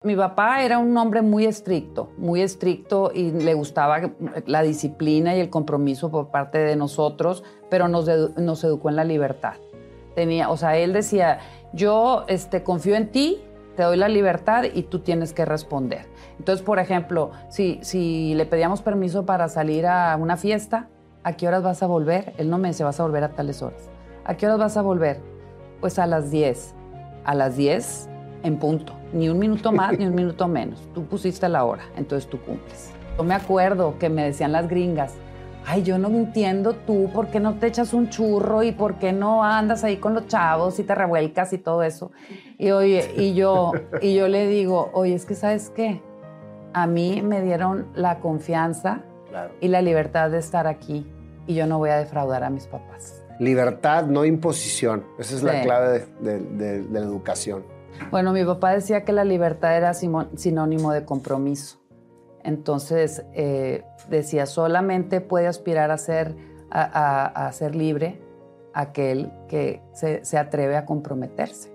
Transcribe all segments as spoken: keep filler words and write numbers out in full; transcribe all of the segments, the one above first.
Mi papá era un hombre muy estricto, muy estricto y le gustaba la disciplina y el compromiso por parte de nosotros, pero nos, edu- nos educó en la libertad. Tenía, o sea, él decía, yo este, confío en ti, te doy la libertad y tú tienes que responder. Entonces, por ejemplo, si, si le pedíamos permiso para salir a una fiesta, ¿a qué horas vas a volver? Él no me decía, vas a volver a tales horas. ¿A qué horas vas a volver? Pues a las diez. A las diez en punto. Ni un minuto más, ni un minuto menos. Tú pusiste la hora, entonces tú cumples. Yo me acuerdo que me decían las gringas, ay, yo no entiendo tú, ¿por qué no te echas un churro? ¿Y por qué no andas ahí con los chavos y te revuelcas y todo eso? Y oye, y yo, y yo le digo, oye, es que ¿sabes qué? A mí me dieron la confianza Claro. y la libertad de estar aquí y yo no voy a defraudar a mis papás. Libertad, no imposición. Esa es Sí. la clave de, de, de, de la educación. Bueno, mi papá decía que la libertad era sinónimo de compromiso. Entonces, eh, decía, solamente puede aspirar a ser, a, a, a ser libre aquel que se, se atreve a comprometerse.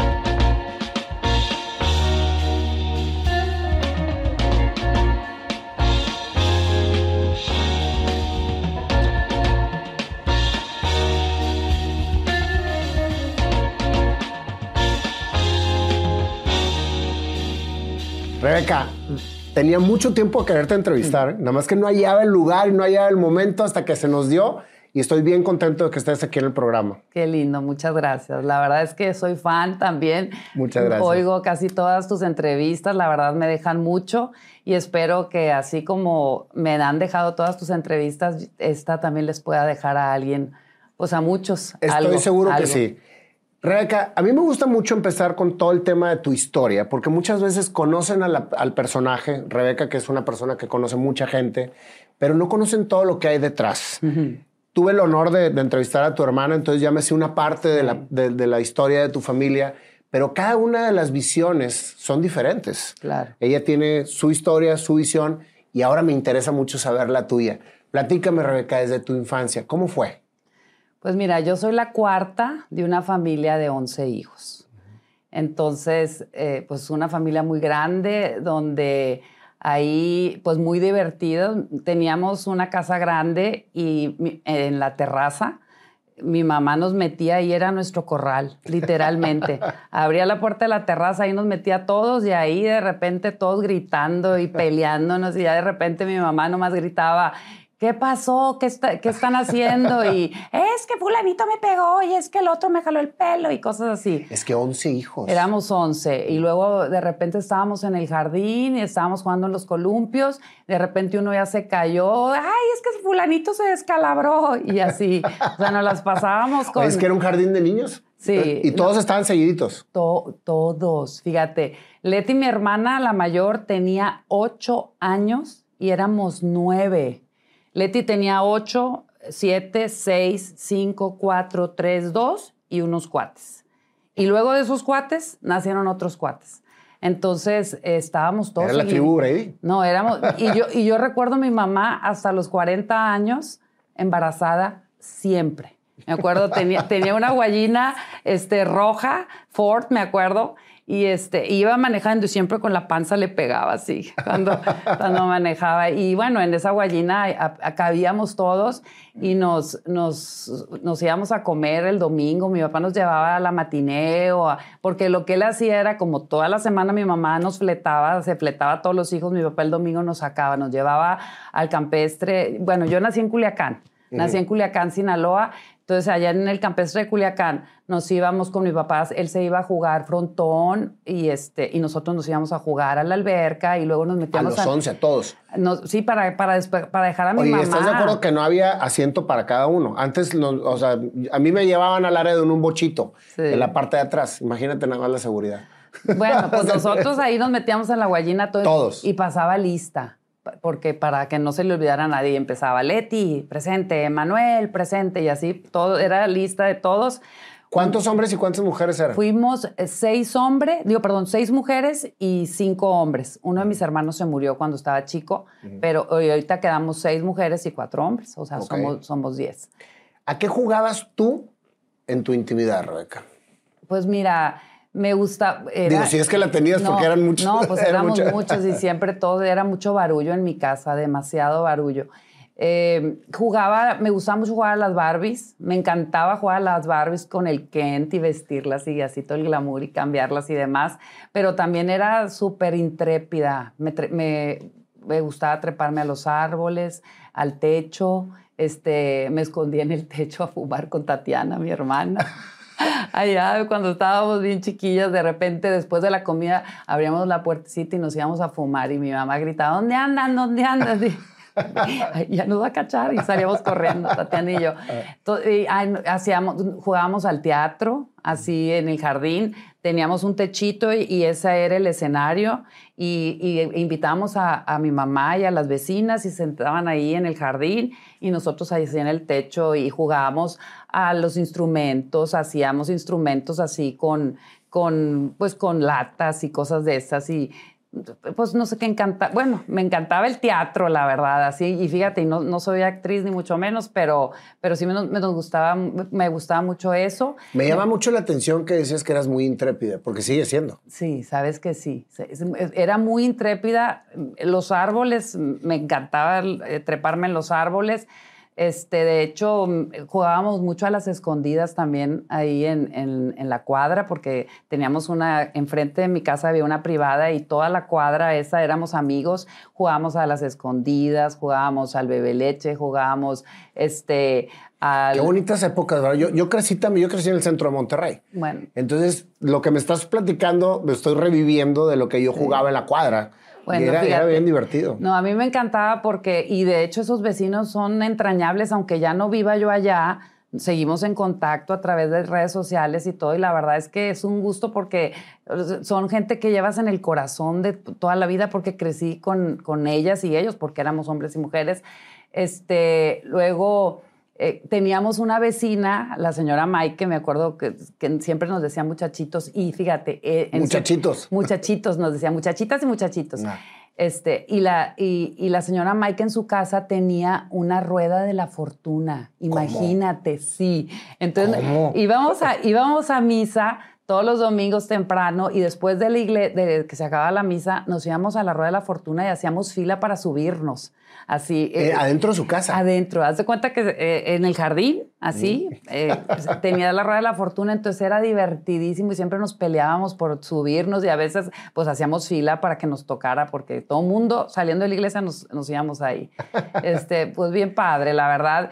Rebeca, tenía mucho tiempo a quererte entrevistar, nada más que no hallaba el lugar y no hallaba el momento hasta que se nos dio y estoy bien contento de que estés aquí en el programa. Qué lindo, muchas gracias. La verdad es que soy fan también. Muchas gracias. Oigo casi todas tus entrevistas, la verdad me dejan mucho y espero que así como me han dejado todas tus entrevistas, esta también les pueda dejar a alguien, pues a muchos. Estoy algo, seguro algo. que sí. Rebeca, a mí me gusta mucho empezar con todo el tema de tu historia, porque muchas veces conocen a la, al personaje, Rebeca, que es una persona que conoce mucha gente, pero no conocen todo lo que hay detrás. Uh-huh. Tuve el honor de, de entrevistar a tu hermana, entonces ya me sé una parte de la, de, de la historia de tu familia, pero cada una de las visiones son diferentes. Claro. Ella tiene su historia, su visión, y ahora me interesa mucho saber la tuya. Platícame, Rebeca, desde tu infancia, ¿cómo fue? Pues mira, yo soy la cuarta de una familia de once hijos. Entonces, eh, pues una familia muy grande, donde ahí, pues muy divertido. Teníamos una casa grande y mi, en la terraza mi mamá nos metía y era nuestro corral, literalmente. Abría la puerta de la terraza y nos metía a todos y ahí de repente todos gritando y peleándonos y ya de repente mi mamá nomás gritaba, ¿qué pasó? ¿Qué, está, ¿Qué están haciendo? Y es que fulanito me pegó y es que el otro me jaló el pelo y cosas así. Es que once hijos. Éramos once y luego de repente estábamos en el jardín y estábamos jugando en los columpios. De repente uno ya se cayó. ¡Ay, es que fulanito se descalabró! Y así. O sea, nos las pasábamos con... ¿Es que era un jardín de niños? Sí. ¿Y todos no, estaban seguiditos? To, todos. Fíjate, Leti, mi hermana, la mayor, tenía ocho años y éramos nueve. Leti tenía ocho, siete, seis, cinco, cuatro, tres, dos y unos cuates. Y luego de esos cuates nacieron otros cuates. Entonces eh, estábamos todos... ¿Era la tribu Brady? No, éramos... Y yo, y yo recuerdo a mi mamá hasta los cuarenta años embarazada siempre. Me acuerdo, tenía, tenía una guayina este, roja, Ford, me acuerdo, y este, iba manejando y siempre con la panza le pegaba así cuando, cuando manejaba. Y bueno, en esa guayina cabíamos todos y nos, nos, nos íbamos a comer el domingo. Mi papá nos llevaba a la matiné, o a, porque lo que él hacía era como toda la semana mi mamá nos fletaba, se fletaba a todos los hijos, mi papá el domingo nos sacaba, nos llevaba al campestre. Bueno, yo nací en Culiacán, uh-huh. nací en Culiacán, Sinaloa. Entonces, allá en el campestre de Culiacán nos íbamos con mis papás, él se iba a jugar frontón y, este, y nosotros nos íbamos a jugar a la alberca y luego nos metíamos... A los once, a todos. No, sí, para, para, para dejar a mi Oye, mamá. ¿estás de acuerdo que no había asiento para cada uno? Antes, no, o sea, a mí me llevaban al área de un bochito, sí. en la parte de atrás. Imagínate nada más la seguridad. Bueno, pues nosotros ahí nos metíamos en la guayina todos. Todos. Y pasaba lista. Porque para que no se le olvidara a nadie, empezaba Leti, presente, Manuel, presente, y así, todo, era lista de todos. ¿Cuántos hombres y cuántas mujeres eran? Fuimos seis hombres, digo, perdón, seis mujeres y cinco hombres. Uno de mis hermanos se murió cuando estaba chico, uh-huh. pero hoy, ahorita quedamos seis mujeres y cuatro hombres, o sea, okay. somos, somos diez. ¿A qué jugabas tú en tu intimidad, Rebeca? Pues mira, Me gusta... Era, Digo, si es que la tenías no, porque eran muchos. No, pues era éramos mucha. muchos y siempre todo, era mucho barullo en mi casa, demasiado barullo. Eh, jugaba, me gustaba mucho jugar a las Barbies, me encantaba jugar a las Barbies con el Kent y vestirlas y así todo el glamour y cambiarlas y demás, pero también era súper intrépida, me, me, me gustaba treparme a los árboles, al techo, este, me escondía en el techo a fumar con Tatiana, mi hermana. Allá, cuando estábamos bien chiquillas, de repente, después de la comida, abríamos la puertecita y nos íbamos a fumar. Y mi mamá gritaba, ¿dónde andan? ¿Dónde andan? Y, ay, ya nos va a cachar. Y salíamos corriendo, Tatiana y yo. Entonces, y, ay, hacíamos, jugábamos al teatro, así en el jardín. Teníamos un techito y, y ese era el escenario. Y, y invitábamos a, a mi mamá y a las vecinas y se sentaban ahí en el jardín y nosotros ahí en el techo y jugábamos a los instrumentos, hacíamos instrumentos así con, con, pues, con latas y cosas de esas y pues no sé qué encanta. Bueno, me encantaba el teatro, la verdad, así. Y fíjate, no, no soy actriz ni mucho menos, pero, pero sí me, me, nos gustaba, me gustaba mucho eso. Me llama mucho la atención que decías que eras muy intrépida, porque sigue siendo. Sí, sabes que sí. Era muy intrépida. Los árboles, me encantaba treparme en los árboles. Este, de hecho, jugábamos mucho a las escondidas también ahí en, en, en la cuadra, porque teníamos una, enfrente de mi casa había una privada y toda la cuadra esa éramos amigos, jugábamos a las escondidas, jugábamos al bebe leche, jugábamos este, al... Qué bonitas épocas, ¿verdad? Yo, yo crecí también, yo crecí en el centro de Monterrey. Bueno. Entonces, lo que me estás platicando, me estoy reviviendo de lo que yo jugaba sí. en la cuadra. Bueno, era, fíjate, era bien divertido. No, a mí me encantaba porque, y de hecho esos vecinos son entrañables, aunque ya no viva yo allá, seguimos en contacto a través de redes sociales y todo, y la verdad es que es un gusto porque son gente que llevas en el corazón de toda la vida porque crecí con, con ellas y ellos, porque éramos hombres y mujeres. Este, luego... Eh, teníamos una vecina, la señora Mike, que me acuerdo que, que siempre nos decía muchachitos, y fíjate... Eh, en muchachitos. Su, muchachitos, nos decía muchachitas y muchachitos. No. Este, y, la, y, y la señora Mike en su casa tenía una rueda de la fortuna, imagínate, ¿Cómo? Sí. Entonces ¿Cómo? íbamos a, íbamos a misa todos los domingos temprano y después de, la igle de que se acababa la misa, nos íbamos a la rueda de la fortuna y hacíamos fila para subirnos. Así, eh, eh, adentro de su casa. Adentro. Haz de cuenta que eh, en el jardín, así, mm. eh, tenía la rueda de la fortuna, entonces era divertidísimo y siempre nos peleábamos por subirnos y a veces pues hacíamos fila para que nos tocara porque todo el mundo saliendo de la iglesia nos, nos íbamos ahí. Este, pues bien padre, la verdad.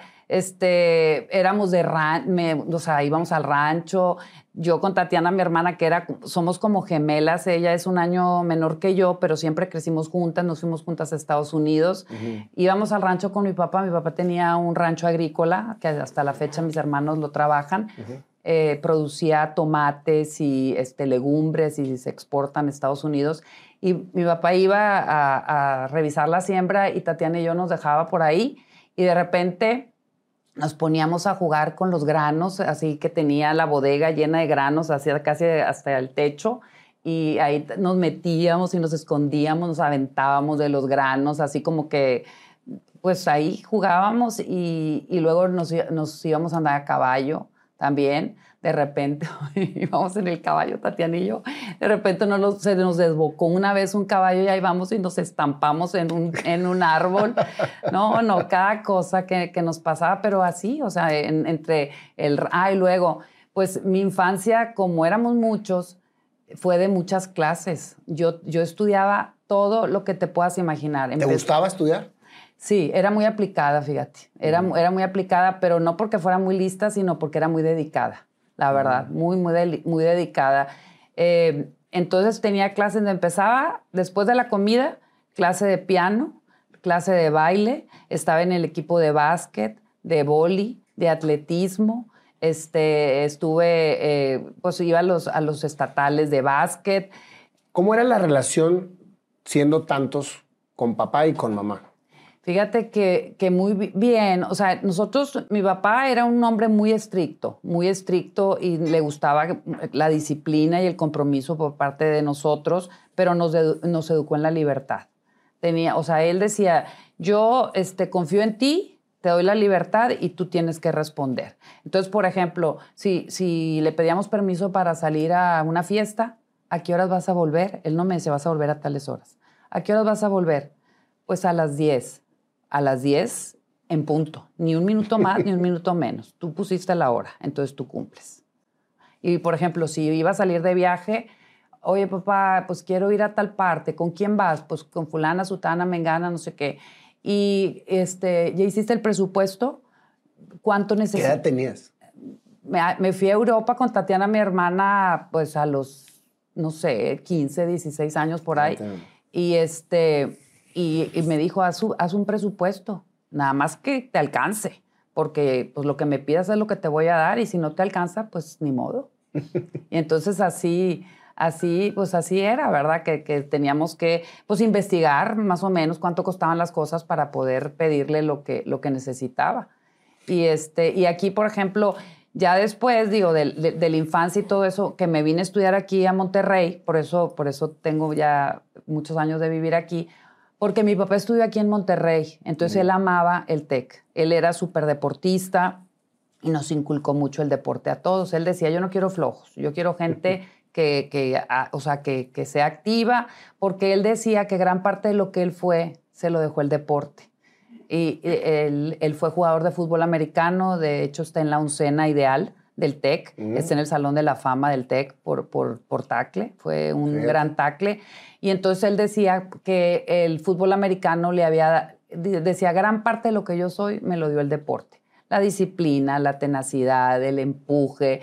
Este, éramos de rancho, o sea, íbamos al rancho. Yo con Tatiana, mi hermana, que era, somos como gemelas. Ella es un año menor que yo, pero siempre crecimos juntas, nos fuimos juntas a Estados Unidos. Uh-huh. Íbamos al rancho con mi papá. Mi papá tenía un rancho agrícola, que hasta la fecha mis hermanos lo trabajan. Uh-huh. eh, producía tomates y este, legumbres y se exportan a Estados Unidos. Y mi papá iba a, a revisar la siembra y Tatiana y yo nos dejaba por ahí. Y de repente... nos poníamos a jugar con los granos, así que tenía la bodega llena de granos, así casi hasta el techo, y ahí nos metíamos y nos escondíamos, nos aventábamos de los granos, así como que, pues ahí jugábamos y, y luego nos, nos íbamos a andar a caballo también. De repente íbamos en el caballo, Tatiana y yo, de repente nos lo, se nos desbocó una vez un caballo y ahí vamos y nos estampamos en un, en un árbol. No, no, cada cosa que, que nos pasaba, pero así, o sea, en, entre el... Ah, y luego, pues mi infancia, como éramos muchos, fue de muchas clases. Yo, yo estudiaba todo lo que te puedas imaginar. ¿Te Empecé, gustaba estudiar? Sí, era muy aplicada, fíjate. Era, mm. era muy aplicada, pero no porque fuera muy lista, sino porque era muy dedicada. La verdad, muy, muy, de, muy dedicada. Eh, entonces tenía clases donde empezaba, después de la comida, clase de piano, clase de baile, estaba en el equipo de básquet, de vóley, de atletismo, este, estuve, eh, pues iba a los, a los estatales de básquet. ¿Cómo era la relación siendo tantos con papá y con mamá? Fíjate que, que muy bien, o sea, nosotros, mi papá era un hombre muy estricto, muy estricto y le gustaba la disciplina y el compromiso por parte de nosotros, pero nos, edu nos educó en la libertad. Tenía, o sea, él decía, yo este, confío en ti, te doy la libertad y tú tienes que responder. Entonces, por ejemplo, si, si le pedíamos permiso para salir a una fiesta, ¿a qué horas vas a volver? Él no me decía, vas a volver a tales horas. ¿A qué horas vas a volver? Pues a las diez. A las diez en punto. Ni un minuto más, ni un minuto menos. Tú pusiste la hora, entonces tú cumples. Y, por ejemplo, si iba a salir de viaje, oye, papá, pues quiero ir a tal parte. ¿Con quién vas? Pues con fulana, sutana, mengana, no sé qué. Y este, ¿ya hiciste el presupuesto? ¿Cuánto necesitas? ¿Qué edad tenías? Me, me fui a Europa con Tatiana, mi hermana, pues a los, no sé, quince, dieciséis años por ahí. Y, este, y, y me dijo, haz, haz un presupuesto, nada más que te alcance, porque pues, lo que me pidas es lo que te voy a dar y si no te alcanza, pues ni modo. Y entonces así... Así, pues así era, ¿verdad? Que, que teníamos que, pues, investigar más o menos cuánto costaban las cosas para poder pedirle lo que, lo que necesitaba. Y, este, y aquí, por ejemplo, ya después, digo, de, de, de la infancia y todo eso, que me vine a estudiar aquí a Monterrey, por eso, por eso tengo ya muchos años de vivir aquí, porque mi papá estudió aquí en Monterrey, entonces mm. él amaba el TEC. Él era súper deportista y nos inculcó mucho el deporte a todos. Él decía, yo no quiero flojos, yo quiero gente... Que, que, a, o sea, que, que sea activa, porque él decía que gran parte de lo que él fue se lo dejó el deporte. Y, y él, él fue jugador de fútbol americano, de hecho está en la oncena ideal del TEC, mm. está en el Salón de la Fama del TEC por, por, por tackle, fue un sí. gran tackle. Y entonces él decía que el fútbol americano le había, decía, gran parte de lo que yo soy me lo dio el deporte. La disciplina, la tenacidad, el empuje,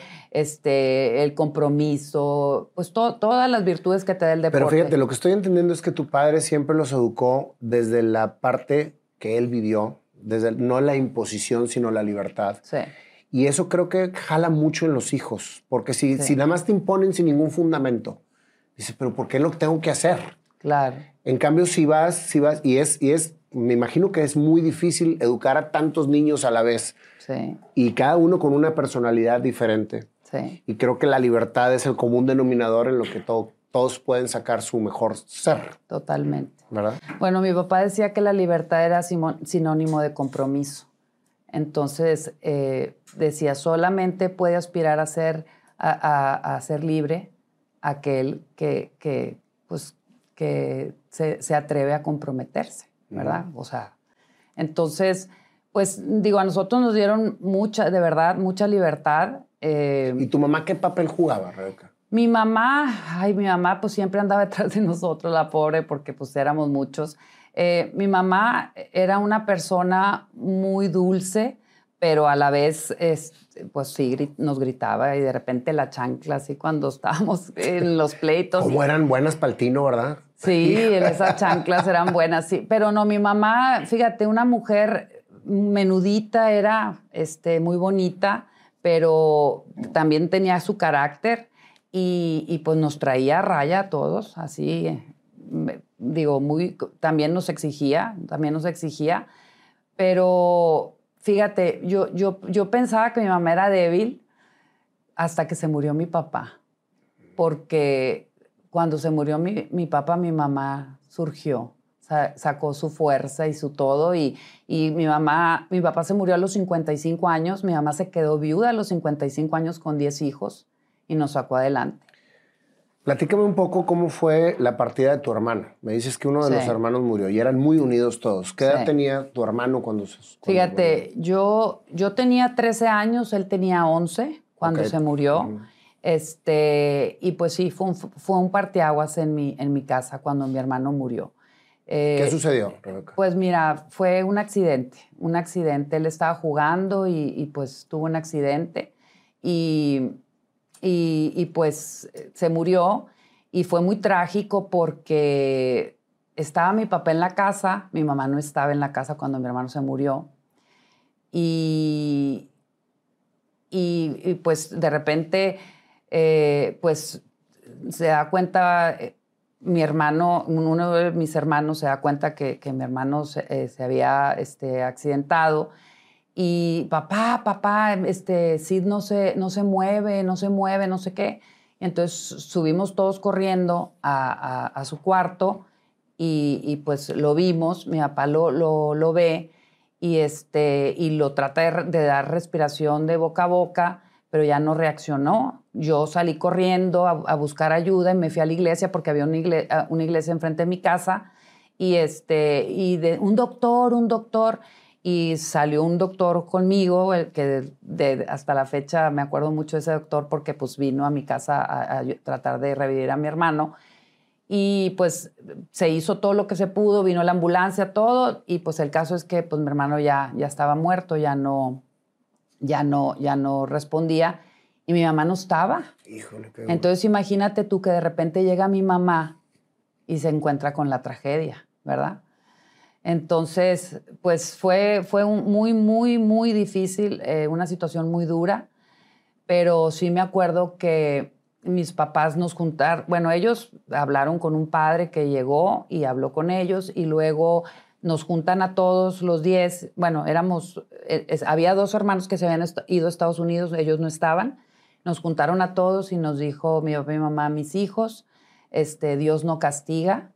este, el compromiso, pues to, todas las virtudes que te da el deporte. Pero fíjate, lo que estoy entendiendo es que tu padre siempre los educó desde la parte que él vivió, desde no la imposición, sino la libertad. Sí. Y eso creo que jala mucho en los hijos, porque si, sí. si nada más te imponen sin ningún fundamento, dices, pero ¿por qué lo tengo que hacer? Claro. En cambio, si vas, si vas, y es, y es me imagino que es muy difícil educar a tantos niños a la vez. Sí. Y cada uno con una personalidad diferente. Sí. Y creo que la libertad es el común denominador en lo que to- todos pueden sacar su mejor ser. Totalmente. ¿Verdad? Bueno, mi papá decía que la libertad era sinónimo de compromiso. Entonces, eh, decía, solamente puede aspirar a ser, a, a, a ser libre aquel que, que, pues, que se, se atreve a comprometerse. ¿Verdad? Uh-huh. O sea, entonces, pues, digo, a nosotros nos dieron mucha, de verdad, mucha libertad. Eh, ¿Y tu mamá qué papel jugaba, Rebeca? Mi mamá, ay, mi mamá, pues, siempre andaba detrás de nosotros, la pobre, porque, pues, éramos muchos. Eh, mi mamá era una persona muy dulce, pero a la vez, es, pues, sí, grit- nos gritaba y de repente la chancla, así, cuando estábamos en los pleitos. Como eran buenas para el tino, ¿verdad? Sí, esas chanclas eran buenas, sí. Pero no, mi mamá, fíjate, una mujer menudita, era este, muy bonita, pero también tenía su carácter y, y pues nos traía a raya a todos, así, digo, muy, también nos exigía, también nos exigía, pero fíjate, yo, yo, yo pensaba que mi mamá era débil hasta que se murió mi papá, porque... Cuando se murió mi, mi papá, mi mamá surgió, sa- sacó su fuerza y su todo. Y, y mi mamá, mi papá se murió a los cincuenta y cinco años, mi mamá se quedó viuda a los cincuenta y cinco años con diez hijos y nos sacó adelante. Platícame un poco cómo fue la partida de tu hermano. Me dices que uno de Sí. los hermanos murió y eran muy unidos todos. ¿Qué edad Sí. tenía tu hermano cuando se cuando Fíjate, yo, yo tenía trece años, él tenía once cuando Okay. se murió. Uh-huh. Este, y pues sí, fue un, fue un parteaguas en mi, en mi casa cuando mi hermano murió. Eh, ¿Qué sucedió, Rebeca? Pues mira, fue un accidente, un accidente. Él estaba jugando y, y pues tuvo un accidente y, y, y pues se murió y fue muy trágico porque estaba mi papá en la casa, mi mamá no estaba en la casa cuando mi hermano se murió y, y, y pues de repente... Eh, pues se da cuenta, eh, mi hermano, uno de mis hermanos se da cuenta que, que mi hermano se, eh, se había este, accidentado y papá, papá, este, Sid no se, no se mueve, no se mueve, no sé qué. Y entonces subimos todos corriendo a, a, a su cuarto y, y pues lo vimos, mi papá lo, lo, lo ve y, este, y lo trata de, de dar respiración de boca a boca, pero ya no reaccionó. Yo salí corriendo a, a buscar ayuda y me fui a la iglesia porque había una iglesia, una iglesia enfrente de mi casa y, este, y de, un doctor, un doctor, y salió un doctor conmigo, el que de, de, hasta la fecha me acuerdo mucho de ese doctor porque pues vino a mi casa a, a tratar de revivir a mi hermano. Y pues se hizo todo lo que se pudo, vino la ambulancia, todo, y pues el caso es que pues mi hermano ya, ya estaba muerto, ya no, ya, no, ya no respondía, y mi mamá no estaba. Híjole, qué Entonces imagínate tú que de repente llega mi mamá y se encuentra con la tragedia, ¿verdad? Entonces, pues fue, fue un muy, muy, muy difícil, eh, una situación muy dura, pero sí me acuerdo que mis papás nos juntaron, bueno, ellos hablaron con un padre que llegó y habló con ellos y luego nos juntan a todos los diez, bueno, éramos, es, había dos hermanos que se habían ido a Estados Unidos, ellos no estaban, nos juntaron a todos y nos dijo mi papá y mi mamá, mis hijos, este, Dios no castiga,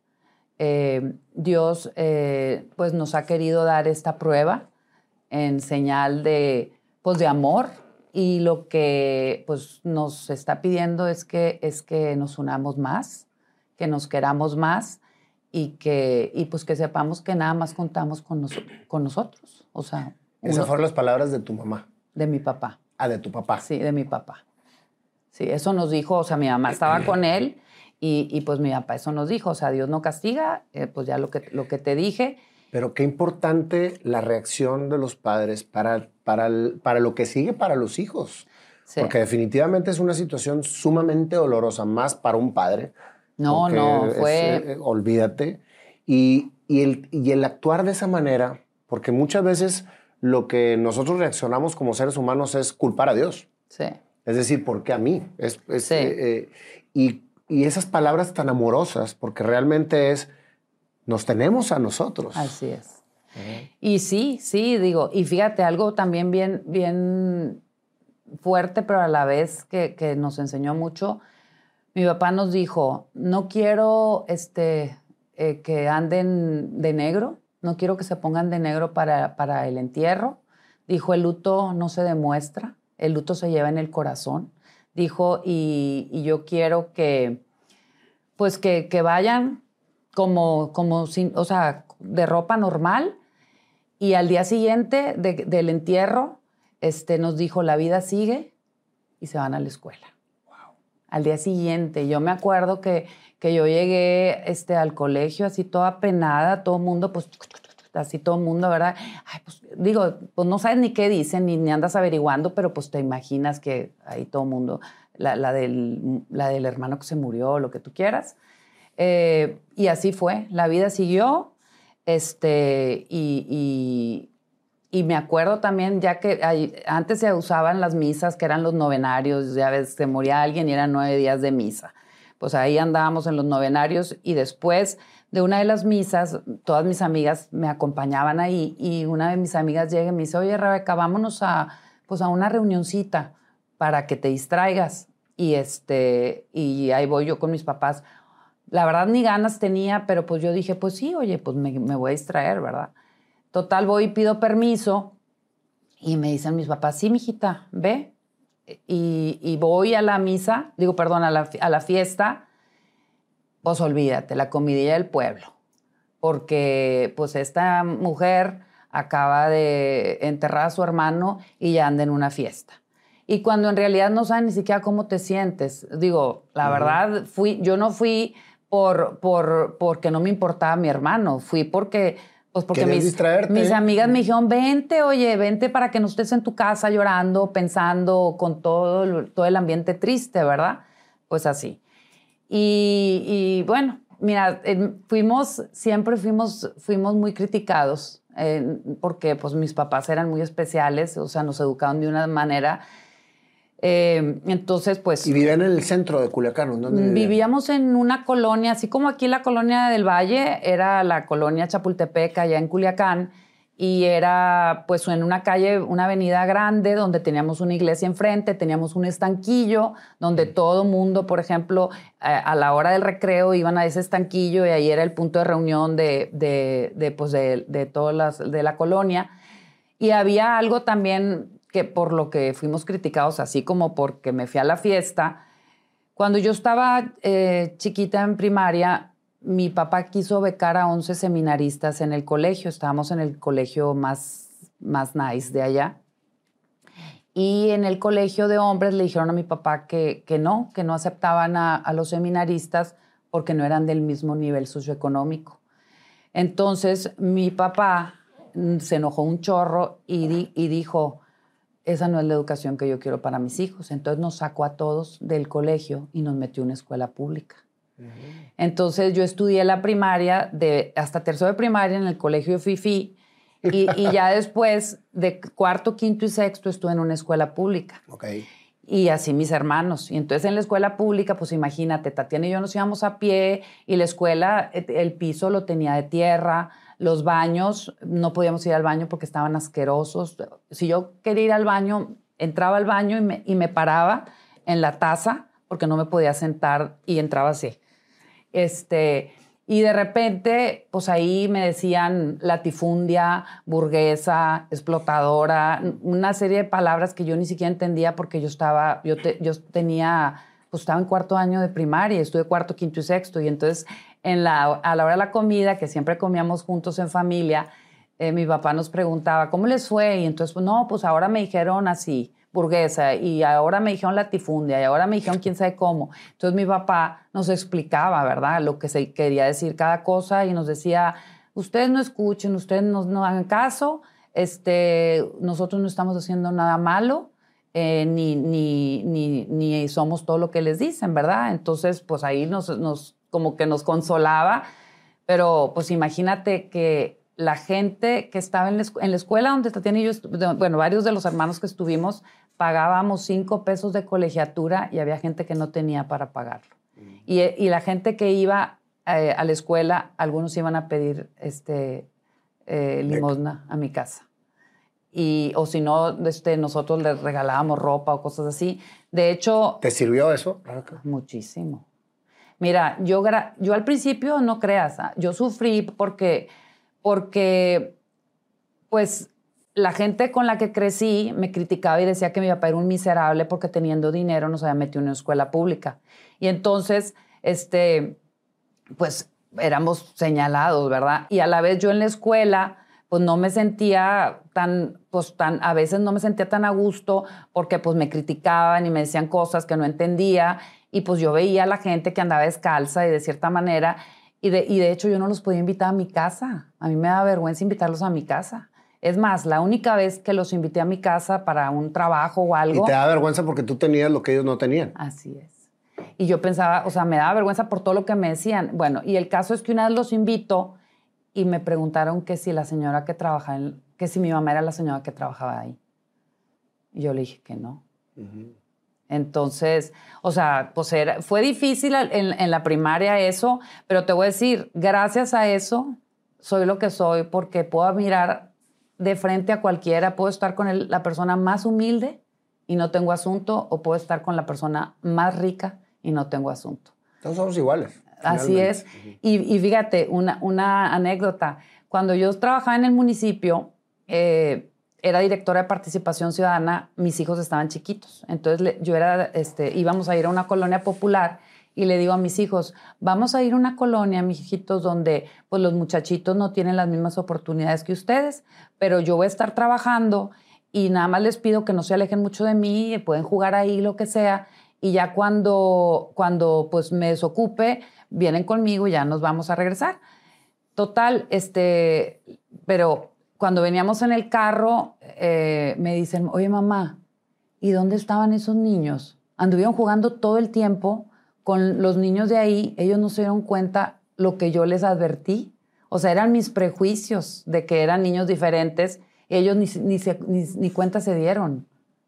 eh, Dios eh, pues nos ha querido dar esta prueba en señal de, pues, de amor, y lo que pues, nos está pidiendo es que, es que nos unamos más, que nos queramos más y que, y pues que sepamos que nada más contamos con, nos, con nosotros. O sea, Esas uno, fueron las palabras de tu mamá. De mi papá. Ah, de tu papá. Sí, de mi papá. Sí, eso nos dijo, o sea, mi mamá estaba con él y, y pues mi papá eso nos dijo, o sea, Dios no castiga, eh, pues ya lo que, lo que te dije. Pero qué importante la reacción de los padres para, para, el, para lo que sigue para los hijos. Sí. Porque definitivamente es una situación sumamente dolorosa, más para un padre. No, no, fue... Es, eh, olvídate. Y, y, el, y el actuar de esa manera, porque muchas veces lo que nosotros reaccionamos como seres humanos es culpar a Dios. Sí. Es decir, ¿por qué a mí? Es, es, sí. eh, eh, y, y esas palabras tan amorosas, porque realmente es... Nos tenemos a nosotros. Así es. Uh-huh. Y sí, sí, digo, y fíjate, algo también bien, bien fuerte, pero a la vez que, que nos enseñó mucho, mi papá nos dijo, no quiero este, eh, que anden de negro, no quiero que se pongan de negro para, para el entierro. Dijo, el luto no se demuestra, el luto se lleva en el corazón. Dijo, y, y yo quiero que, pues que, que vayan como, como sin, o sea, de ropa normal, y al día siguiente de, del entierro este, nos dijo, la vida sigue, y se van a la escuela. Wow. Al día siguiente, yo me acuerdo que, que yo llegué este, al colegio así toda penada, todo el mundo, pues, así todo el mundo, ¿verdad? Ay, pues, digo, pues no sabes ni qué dicen, ni, ni andas averiguando, pero pues te imaginas que ahí todo el mundo, la, la, del, la del hermano que se murió, lo que tú quieras. Eh, y así fue, la vida siguió, este, y, y, y me acuerdo también, ya que hay, antes se usaban las misas, que eran los novenarios, ya ves, se moría alguien y eran nueve días de misa. Pues ahí andábamos en los novenarios y después de una de las misas, todas mis amigas me acompañaban ahí y una de mis amigas llega y me dice, oye, Rebeca, vámonos a, pues a una reunioncita para que te distraigas. Y, este, y ahí voy yo con mis papás. La verdad, ni ganas tenía, pero pues yo dije, pues sí, oye, pues me, me voy a distraer, ¿verdad? Total, voy y pido permiso y me dicen mis papás, sí, mijita, ve. Y, y voy a la misa, digo, perdón, a la, a la fiesta, pues olvídate, la comidilla del pueblo. Porque pues esta mujer acaba de enterrar a su hermano y ya anda en una fiesta. Y cuando en realidad no saben ni siquiera cómo te sientes. Digo, la uh-huh. verdad, fui, yo no fui... Por, por, porque no me importaba mi hermano, fui porque, pues porque mis, mis amigas me dijeron, vente, oye, vente para que no estés en tu casa llorando, pensando, con todo el, todo el ambiente triste, ¿verdad? Pues así. Y, y bueno, mira, eh, fuimos, siempre fuimos, fuimos muy criticados, eh, porque pues mis papás eran muy especiales, o sea, nos educaron de una manera... Eh, entonces, pues... ¿Y vivían en el centro de Culiacán? ¿Dónde vivían? Vivíamos en una colonia, así como aquí la colonia del Valle, era la colonia Chapultepec, allá en Culiacán, y era pues en una calle, una avenida grande, donde teníamos una iglesia enfrente, teníamos un estanquillo, donde todo mundo, por ejemplo, a, a la hora del recreo iban a ese estanquillo y ahí era el punto de reunión de, de, de, pues de, de todas las, de la colonia. Y había algo también que por lo que fuimos criticados, así como porque me fui a la fiesta. Cuando yo estaba eh, chiquita en primaria, mi papá quiso becar a once seminaristas en el colegio. Estábamos en el colegio más, más nice de allá. Y en el colegio de hombres le dijeron a mi papá que, que no, que no aceptaban a, a los seminaristas porque no eran del mismo nivel socioeconómico. Entonces, mi papá se enojó un chorro y, di, y dijo, esa no es la educación que yo quiero para mis hijos. Entonces nos sacó a todos del colegio y nos metió a una escuela pública. Uh-huh. Entonces yo estudié la primaria, de, hasta tercero de primaria en el colegio Fifi, y, y ya después de cuarto, quinto y sexto estuve en una escuela pública. Okay. Y así mis hermanos. Y entonces en la escuela pública, pues imagínate, Tatiana y yo nos íbamos a pie y la escuela, el piso lo tenía de tierra, los baños, no podíamos ir al baño porque estaban asquerosos. Si yo quería ir al baño, entraba al baño y me, y me paraba en la taza porque no me podía sentar y entraba así. Este, y de repente, pues ahí me decían latifundia, burguesa, explotadora, una serie de palabras que yo ni siquiera entendía porque yo estaba, yo, te, yo tenía, pues estaba en cuarto año de primaria, estuve cuarto, quinto y sexto, y entonces en la, a la hora de la comida, que siempre comíamos juntos en familia, eh, mi papá nos preguntaba, ¿cómo les fue? Y entonces, pues no, pues ahora me dijeron así, burguesa, y ahora me dijeron latifundia, y ahora me dijeron quién sabe cómo. Entonces mi papá nos explicaba, ¿verdad?, lo que se quería decir cada cosa y nos decía, ustedes no escuchen, ustedes no, no hagan caso, este, nosotros no estamos haciendo nada malo, eh, ni, ni, ni, ni somos todo lo que les dicen, ¿verdad? Entonces, pues ahí nos, nos, como que nos consolaba, pero pues imagínate que la gente que estaba en la, en la escuela donde Tatiana y yo, bueno, varios de los hermanos que estuvimos, pagábamos cinco pesos de colegiatura y había gente que no tenía para pagarlo. Mm. Y, y la gente que iba eh, a la escuela, algunos iban a pedir este, eh, limosna a mi casa. Y, o si no, este, nosotros les regalábamos ropa o cosas así. De hecho... ¿Te sirvió eso? Muchísimo. Mira, yo, yo al principio, no creas, yo sufrí porque, porque pues, la gente con la que crecí me criticaba y decía que mi papá era un miserable porque teniendo dinero nos había metido en una escuela pública. Y entonces, este, pues, éramos señalados, ¿verdad? Y a la vez yo en la escuela, pues, no me sentía tan, pues, tan, a veces no me sentía tan a gusto porque, pues, me criticaban y me decían cosas que no entendía. Y pues yo veía a la gente que andaba descalza y de cierta manera, y de, y de hecho yo no los podía invitar a mi casa. A mí me da vergüenza invitarlos a mi casa. Es más, la única vez que los invité a mi casa para un trabajo o algo... Y te da vergüenza porque tú tenías lo que ellos no tenían. Así es. Y yo pensaba, o sea, me daba vergüenza por todo lo que me decían. Bueno, y el caso es que una vez los invito y me preguntaron que si la señora que trabajaba, en, que si mi mamá era la señora que trabajaba ahí. Y yo le dije que no. Uh-huh. Entonces, o sea, pues era, fue difícil en, en la primaria eso, pero te voy a decir, gracias a eso soy lo que soy porque puedo mirar de frente a cualquiera, puedo estar con el, la persona más humilde y no tengo asunto, o puedo estar con la persona más rica y no tengo asunto. Todos somos iguales. Así es. Uh-huh. y, y fíjate, una, una anécdota. Cuando yo trabajaba en el municipio, eh, era directora de participación ciudadana, mis hijos estaban chiquitos. Entonces le, yo era, este, íbamos a ir a una colonia popular y le digo a mis hijos, vamos a ir a una colonia, mis hijitos, donde pues, los muchachitos no tienen las mismas oportunidades que ustedes, pero yo voy a estar trabajando y nada más les pido que no se alejen mucho de mí, pueden jugar ahí, lo que sea, y ya cuando, cuando pues, me desocupe, vienen conmigo y ya nos vamos a regresar. Total, este, pero... Cuando veníamos en el carro, eh, me dicen, oye, mamá, ¿y dónde estaban esos niños? Anduvieron jugando todo el tiempo con los niños de ahí. Ellos no se dieron cuenta lo que yo les advertí. O sea, eran mis prejuicios de que eran niños diferentes. Ellos ni, ni, se, ni, ni cuenta se dieron.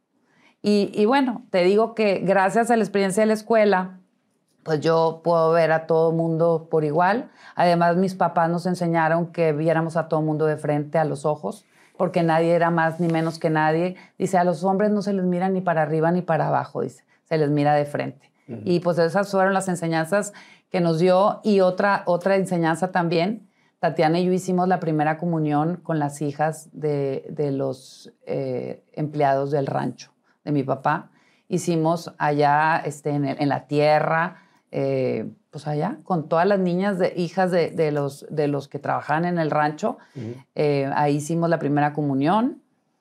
Y, y bueno, te digo que gracias a la experiencia de la escuela, pues yo puedo ver a todo mundo por igual. Además, mis papás nos enseñaron que viéramos a todo mundo de frente, a los ojos, porque nadie era más ni menos que nadie. Dice, a los hombres no se les mira ni para arriba ni para abajo, dice, se les mira de frente. Uh-huh. Y pues esas fueron las enseñanzas que nos dio. Y otra, otra enseñanza también, Tatiana y yo hicimos la primera comunión con las hijas de, de los eh, empleados del rancho de mi papá. Hicimos allá este, en, el, en la tierra, eh, pues allá, con todas las niñas, de, hijas de, de, los, de los que trabajaban en el rancho. Uh-huh. eh, ahí hicimos la primera comunión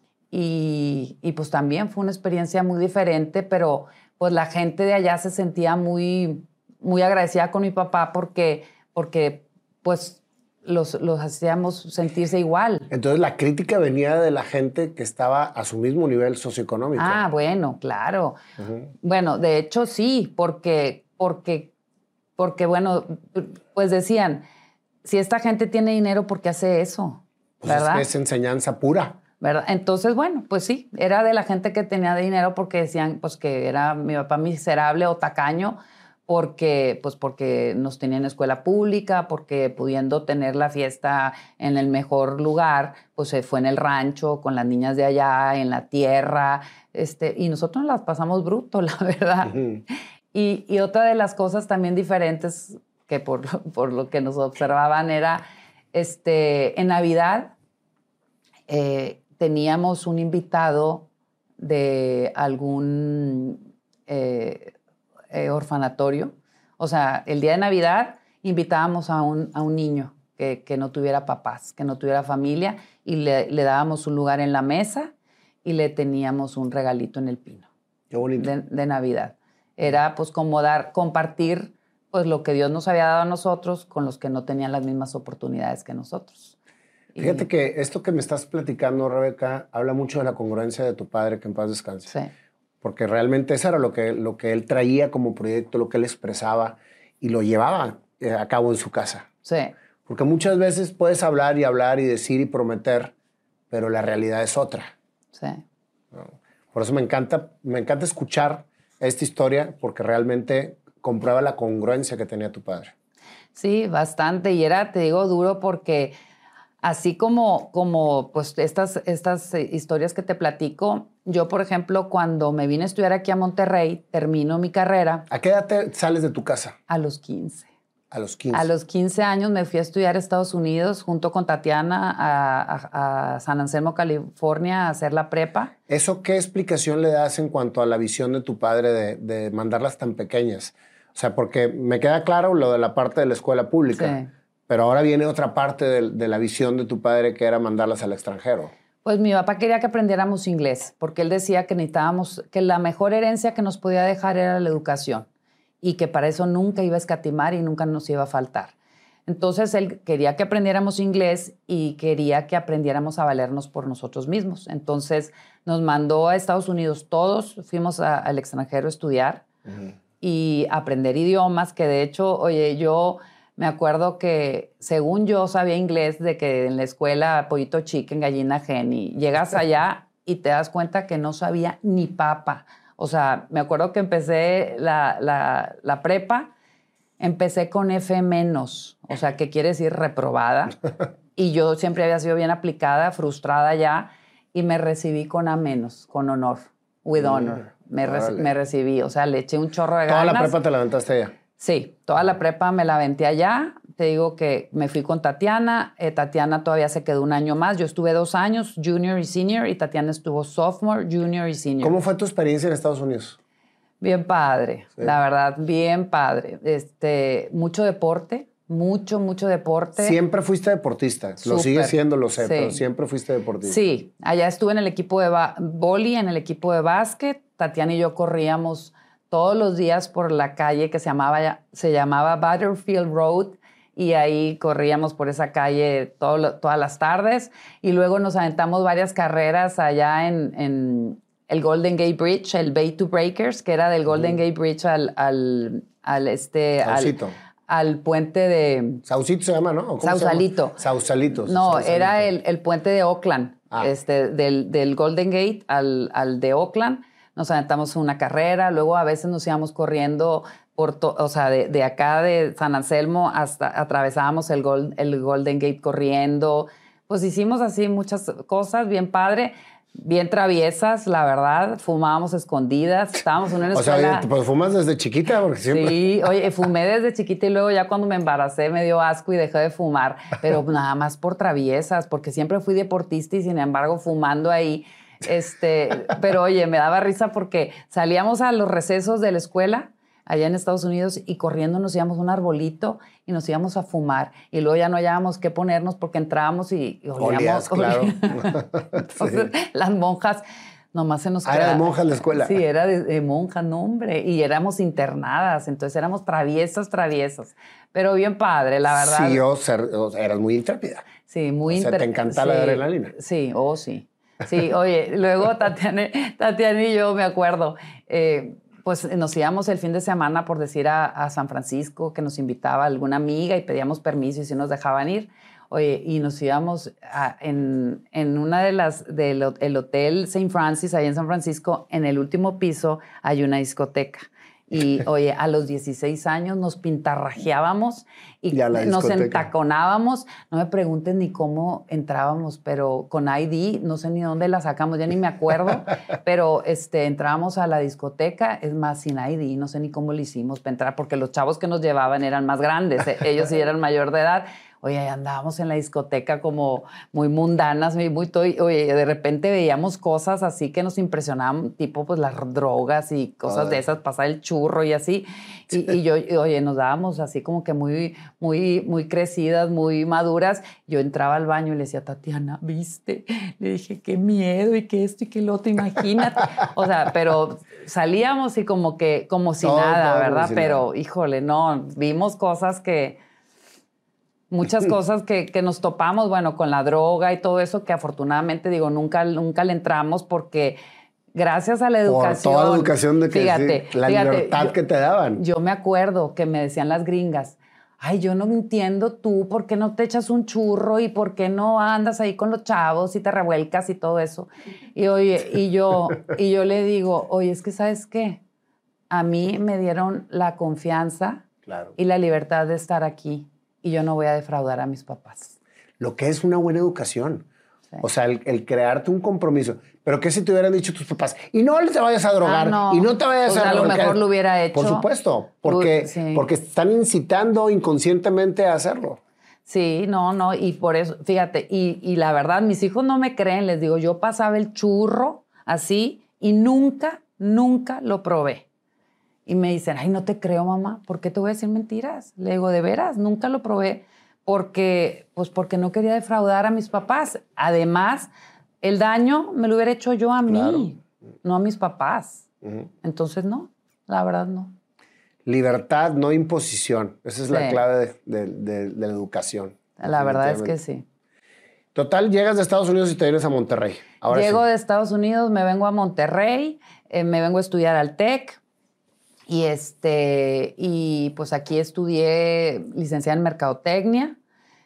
y, y pues también fue una experiencia muy diferente, pero pues la gente de allá se sentía muy, muy agradecida con mi papá porque, porque pues los, los hacíamos sentirse igual. Entonces la crítica venía de la gente que estaba a su mismo nivel socioeconómico. Ah, bueno, claro. Uh-huh. Bueno, de hecho sí, porque, porque, porque, bueno, pues decían, si esta gente tiene dinero, ¿por qué hace eso? Pues ¿verdad? Es que es enseñanza pura. ¿Verdad? Entonces, bueno, pues sí, era de la gente que tenía dinero porque decían pues que era mi papá miserable o tacaño, porque, pues porque nos tenía en escuela pública, porque pudiendo tener la fiesta en el mejor lugar, pues se fue en el rancho con las niñas de allá, en la tierra, este, y nosotros las pasamos bruto, la verdad. Uh-huh. y, y otra de las cosas también diferentes que por, por lo que nos observaban era, este, en Navidad eh, teníamos un invitado de algún... Eh, Eh, orfanatorio. O sea, el día de Navidad invitábamos a un, a un niño que, que no tuviera papás, que no tuviera familia, y le, le dábamos un lugar en la mesa y le teníamos un regalito en el pino. Qué bonito. De, de Navidad. Era pues como dar, compartir pues lo que Dios nos había dado a nosotros con los que no tenían las mismas oportunidades que nosotros. Fíjate y, que esto que me estás platicando, Rebeca, habla mucho de la congruencia de tu padre, que en paz descanse. Sí. Porque realmente eso era lo que, lo que él traía como proyecto, lo que él expresaba y lo llevaba eh, a cabo en su casa. Sí. Porque muchas veces puedes hablar y hablar y decir y prometer, pero la realidad es otra. Sí. ¿No? Por eso me encanta, me encanta escuchar esta historia, porque realmente comprueba la congruencia que tenía tu padre. Sí, bastante. Y era, te digo, duro porque así como, como pues estas, estas historias que te platico, yo, por ejemplo, cuando me vine a estudiar aquí a Monterrey, termino mi carrera. ¿A qué edad te sales de tu casa? A los quince. A los quince. A los quince años me fui a estudiar a Estados Unidos junto con Tatiana a, a, a San Anselmo, California, a hacer la prepa. ¿Eso qué explicación le das en cuanto a la visión de tu padre de, de mandarlas tan pequeñas? O sea, porque me queda claro lo de la parte de la escuela pública. Sí. Pero ahora viene otra parte de, de la visión de tu padre, que era mandarlas al extranjero. Pues mi papá quería que aprendiéramos inglés, porque él decía que necesitábamos, que la mejor herencia que nos podía dejar era la educación y que para eso nunca iba a escatimar y nunca nos iba a faltar. Entonces él quería que aprendiéramos inglés y quería que aprendiéramos a valernos por nosotros mismos. Entonces nos mandó a Estados Unidos todos, fuimos a, al extranjero a estudiar uh-huh. y aprender idiomas, que de hecho, oye, yo... Me acuerdo que, según yo, sabía inglés de que en la escuela pollito chicken, gallina Jenny, llegas allá y te das cuenta que no sabía ni papa. O sea, me acuerdo que empecé la, la, la prepa, empecé con F menos, o sea, que quiere decir reprobada. Y yo siempre había sido bien aplicada, frustrada ya, y me recibí con A menos, con honor, with honor. Me, re, me recibí, o sea, le eché un chorro de ganas. ¿Toda la prepa te la aventaste allá? Sí, toda la prepa me la aventé allá. Te digo que me fui con Tatiana. Eh, Tatiana todavía se quedó un año más. Yo estuve dos años, junior y senior, y Tatiana estuvo sophomore, junior y senior. ¿Cómo fue tu experiencia en Estados Unidos? Bien padre, sí. La verdad, bien padre. Este, mucho deporte, mucho, mucho deporte. Siempre fuiste deportista. Súper. Lo sigues siendo, lo sé, sí. Pero siempre fuiste deportista. Sí, allá estuve en el equipo de vóley, en el equipo de básquet. Tatiana y yo corríamos todos los días por la calle que se llamaba, se llamaba Battlefield Road, y ahí corríamos por esa calle todo lo, todas las tardes, y luego nos aventamos varias carreras allá en, en el Golden Gate Bridge, el Bay to Breakers, que era del Golden uh-huh. Gate Bridge al, al, al, este, al, al puente de... Saucito se llama, ¿no? Sausalito. Sausalito. No, Sausalito. Era el, el puente de Oakland, ah. este, del, del Golden Gate al, al de Oakland. Nos aventamos una carrera, luego a veces nos íbamos corriendo, por to, o sea, de, de acá de San Anselmo hasta atravesábamos el, Gold, el Golden Gate corriendo. Pues hicimos así muchas cosas, bien padre. Bien traviesas, la verdad. Fumábamos escondidas. Estábamos en una escuela... O sea, pues fumas desde chiquita, porque siempre... Sí, oye, fumé desde chiquita y luego ya cuando me embaracé me dio asco y dejé de fumar. Pero nada más por traviesas, porque siempre fui deportista y sin embargo fumando ahí. Este, pero oye, me daba risa porque salíamos a los recesos de la escuela allá en Estados Unidos y corriendo nos íbamos a un arbolito y nos íbamos a fumar y luego ya no hallábamos qué ponernos porque entrábamos y, y olíamos. Olías, claro. Entonces, sí. Las monjas nomás se nos... Ah, era de monjas la escuela. Sí, era de, de monjas, no hombre. Y éramos internadas, entonces éramos traviesas, traviesas. Pero bien padre, la verdad. Sí, o, ser, o eras muy intrépida. Sí, muy intrépida. O sea, inter... te encanta sí, la adrenalina. Sí, oh sí. Sí, oye, luego Tatiana, Tatiana y yo me acuerdo... Eh, pues nos íbamos el fin de semana, por decir, a, a San Francisco, que nos invitaba alguna amiga y pedíamos permiso y si nos dejaban ir. Oye, y nos íbamos a, en, en una de las, del el Hotel Saint Francis, ahí en San Francisco, en el último piso hay una discoteca. Y, oye, a los dieciséis años nos pintarrajeábamos y nos entaconábamos. No me pregunten ni cómo entrábamos, pero con I D, no sé ni dónde la sacamos, ya ni me acuerdo. Pero este, entrábamos a la discoteca, es más, sin I D, no sé ni cómo lo hicimos para entrar, porque los chavos que nos llevaban eran más grandes, ellos sí eran mayor de edad. Oye, andábamos en la discoteca como muy mundanas, muy, muy oye, de repente veíamos cosas así que nos impresionaban, tipo pues las drogas y cosas de esas, pasar el churro y así. Y, y yo, y, oye, nos dábamos así como que muy, muy, muy crecidas, muy maduras. Yo entraba al baño y le decía, Tatiana, ¿viste? Le dije, qué miedo y que esto y que lo otro, imagínate. O sea, pero salíamos y como que, como si todo, nada, todo ¿verdad? Si pero, nada. Híjole, no, vimos cosas que... Muchas cosas que, que nos topamos, bueno, con la droga y todo eso, que afortunadamente, digo, nunca, nunca le entramos porque gracias a la educación... Por toda la educación de que fíjate, sí, la fíjate, libertad yo, que te daban. Yo me acuerdo que me decían las gringas, ay, yo no entiendo tú, ¿por qué no te echas un churro y por qué no andas ahí con los chavos y te revuelcas y todo eso? Y, oye, y, yo, y yo le digo, oye, es que ¿sabes qué? A mí me dieron la confianza claro. y la libertad de estar aquí. Y yo no voy a defraudar a mis papás. Lo que es una buena educación. Sí. O sea, el, el crearte un compromiso. Pero ¿qué si te hubieran dicho tus papás? Y no te vayas a drogar. Ah, no. Y no te vayas pues a... a lo mejor lo hubiera hecho. Por supuesto. Porque, sí. porque están incitando inconscientemente a hacerlo. Sí, no, no. Y por eso, fíjate, y, y la verdad, mis hijos no me creen. Les digo, yo pasaba el churro así y nunca, nunca lo probé. Y me dicen, ay, no te creo, mamá, ¿por qué te voy a decir mentiras? Le digo, de veras, nunca lo probé porque, pues porque no quería defraudar a mis papás. Además, el daño me lo hubiera hecho yo a mí, claro. no a mis papás. Uh-huh. Entonces, no, la verdad no. Libertad, no imposición. Esa es sí. la clave de, de, de, de la educación. La verdad es que sí. Total, llegas de Estados Unidos y te vienes a Monterrey. Ahora Llego sí. de Estados Unidos, me vengo a Monterrey, eh, me vengo a estudiar al TEC. Y, este, y pues aquí estudié licenciada en Mercadotecnia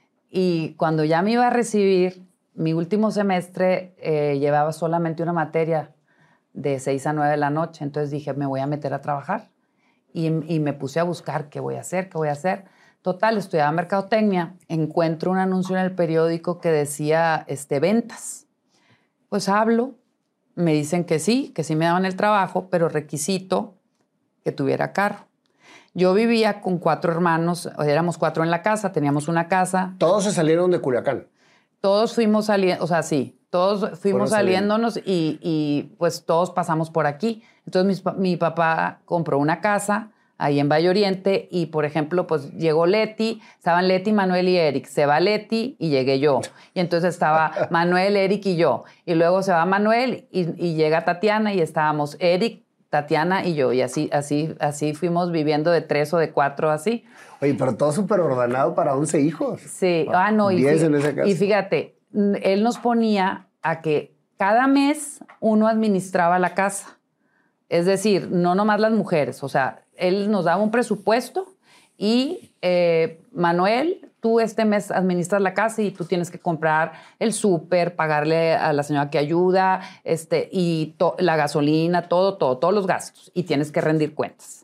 y cuando ya me iba a recibir, mi último semestre eh, llevaba solamente una materia de seis a nueve de la noche. Entonces dije, me voy a meter a trabajar y, y me puse a buscar qué voy a hacer, qué voy a hacer. Total, estudiaba Mercadotecnia, encuentro un anuncio en el periódico que decía este, ventas. Pues hablo, me dicen que sí, que sí me daban el trabajo, pero requisito que tuviera carro. Yo vivía con cuatro hermanos, éramos cuatro en la casa, teníamos una casa. ¿Todos se salieron de Culiacán? Todos fuimos saliendo, o sea, sí, todos fuimos saliéndonos y, y pues todos pasamos por aquí. Entonces mi, mi papá compró una casa ahí en Valle Oriente y, por ejemplo, pues llegó Leti, estaban Leti, Manuel y Eric. Se va Leti y llegué yo. Y entonces estaba Manuel, Eric y yo. Y luego se va Manuel y, y llega Tatiana y estábamos Eric, Tatiana y yo, y así, así, así fuimos viviendo de tres o de cuatro, así. Oye, pero todo súper ordenado para once hijos. Sí, ah, no, y diez fíjate, en ese caso. Y fíjate, él nos ponía a que cada mes uno administraba la casa. Es decir, no nomás las mujeres, o sea, él nos daba un presupuesto y eh, Manuel, tú este mes administras la casa y tú tienes que comprar el súper, pagarle a la señora que ayuda, este, y to- la gasolina, todo, todo, todos los gastos. Y tienes que rendir cuentas.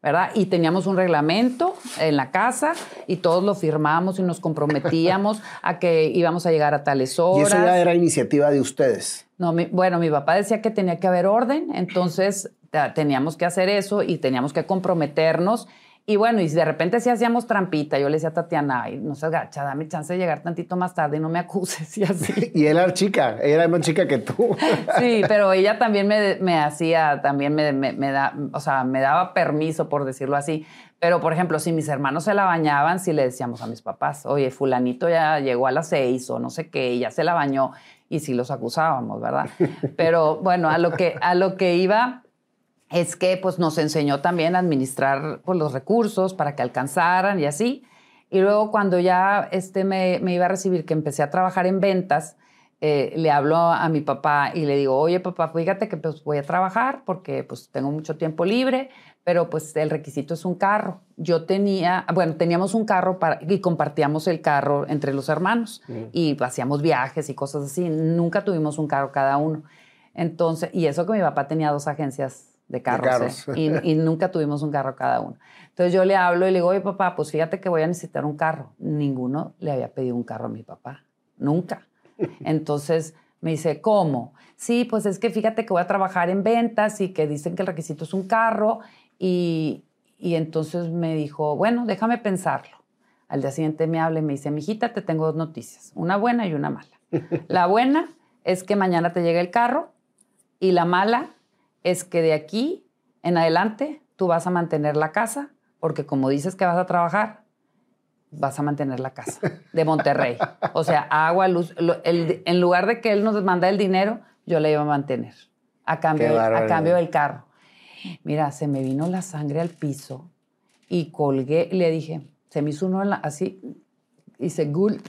¿verdad? Y teníamos un reglamento en la casa y todos lo firmamos y nos comprometíamos a que íbamos a llegar a tales horas. ¿Y eso ya era iniciativa de ustedes? No, mi, bueno, mi papá decía que tenía que haber orden, entonces teníamos que hacer eso y teníamos que comprometernos. Y bueno, y de repente si hacíamos trampita, yo le decía a Tatiana, ay, no seas gacha, dame chance de llegar tantito más tarde y no me acuses y así. Y él era chica, ella era más chica que tú. Sí, pero ella también me, me hacía, también me, me, me da, o sea, me daba permiso, por decirlo así. Pero, por ejemplo, si mis hermanos se la bañaban, sí le decíamos a mis papás, oye, fulanito ya llegó a las seis o no sé qué, ya se la bañó, y sí los acusábamos, ¿verdad? Pero, bueno, a lo que, a lo que iba es que pues, nos enseñó también a administrar pues, los recursos para que alcanzaran y así. Y luego cuando ya este, me, me iba a recibir, que empecé a trabajar en ventas, eh, le hablo a mi papá y le digo, oye, papá, fíjate que pues, voy a trabajar porque pues, tengo mucho tiempo libre, pero pues el requisito es un carro. Yo tenía, bueno, teníamos un carro para, y compartíamos el carro entre los hermanos mm. y hacíamos viajes y cosas así. Nunca tuvimos un carro cada uno. Entonces, y eso que mi papá tenía dos agencias de carros, de carros. ¿eh? y, y nunca tuvimos un carro cada uno. Entonces yo le hablo y le digo, oye papá, pues fíjate que voy a necesitar un carro. Ninguno le había pedido un carro a mi papá, nunca. Entonces me dice, ¿cómo? Sí, pues es que fíjate que voy a trabajar en ventas y que dicen que el requisito es un carro y, y entonces me dijo, bueno, déjame pensarlo. Al día siguiente me habla y me dice, mijita, te tengo dos noticias, una buena y una mala. La buena es que mañana te llega el carro y la mala es que de aquí en adelante tú vas a mantener la casa, porque como dices que vas a trabajar, vas a mantener la casa de Monterrey. O sea, agua, luz. Lo, el, en lugar de que él nos manda el dinero, yo le iba a mantener a cambio, a cambio del carro. Mira, se me vino la sangre al piso y colgué. Y le dije, se me hizo uno en la, así, hice gulp.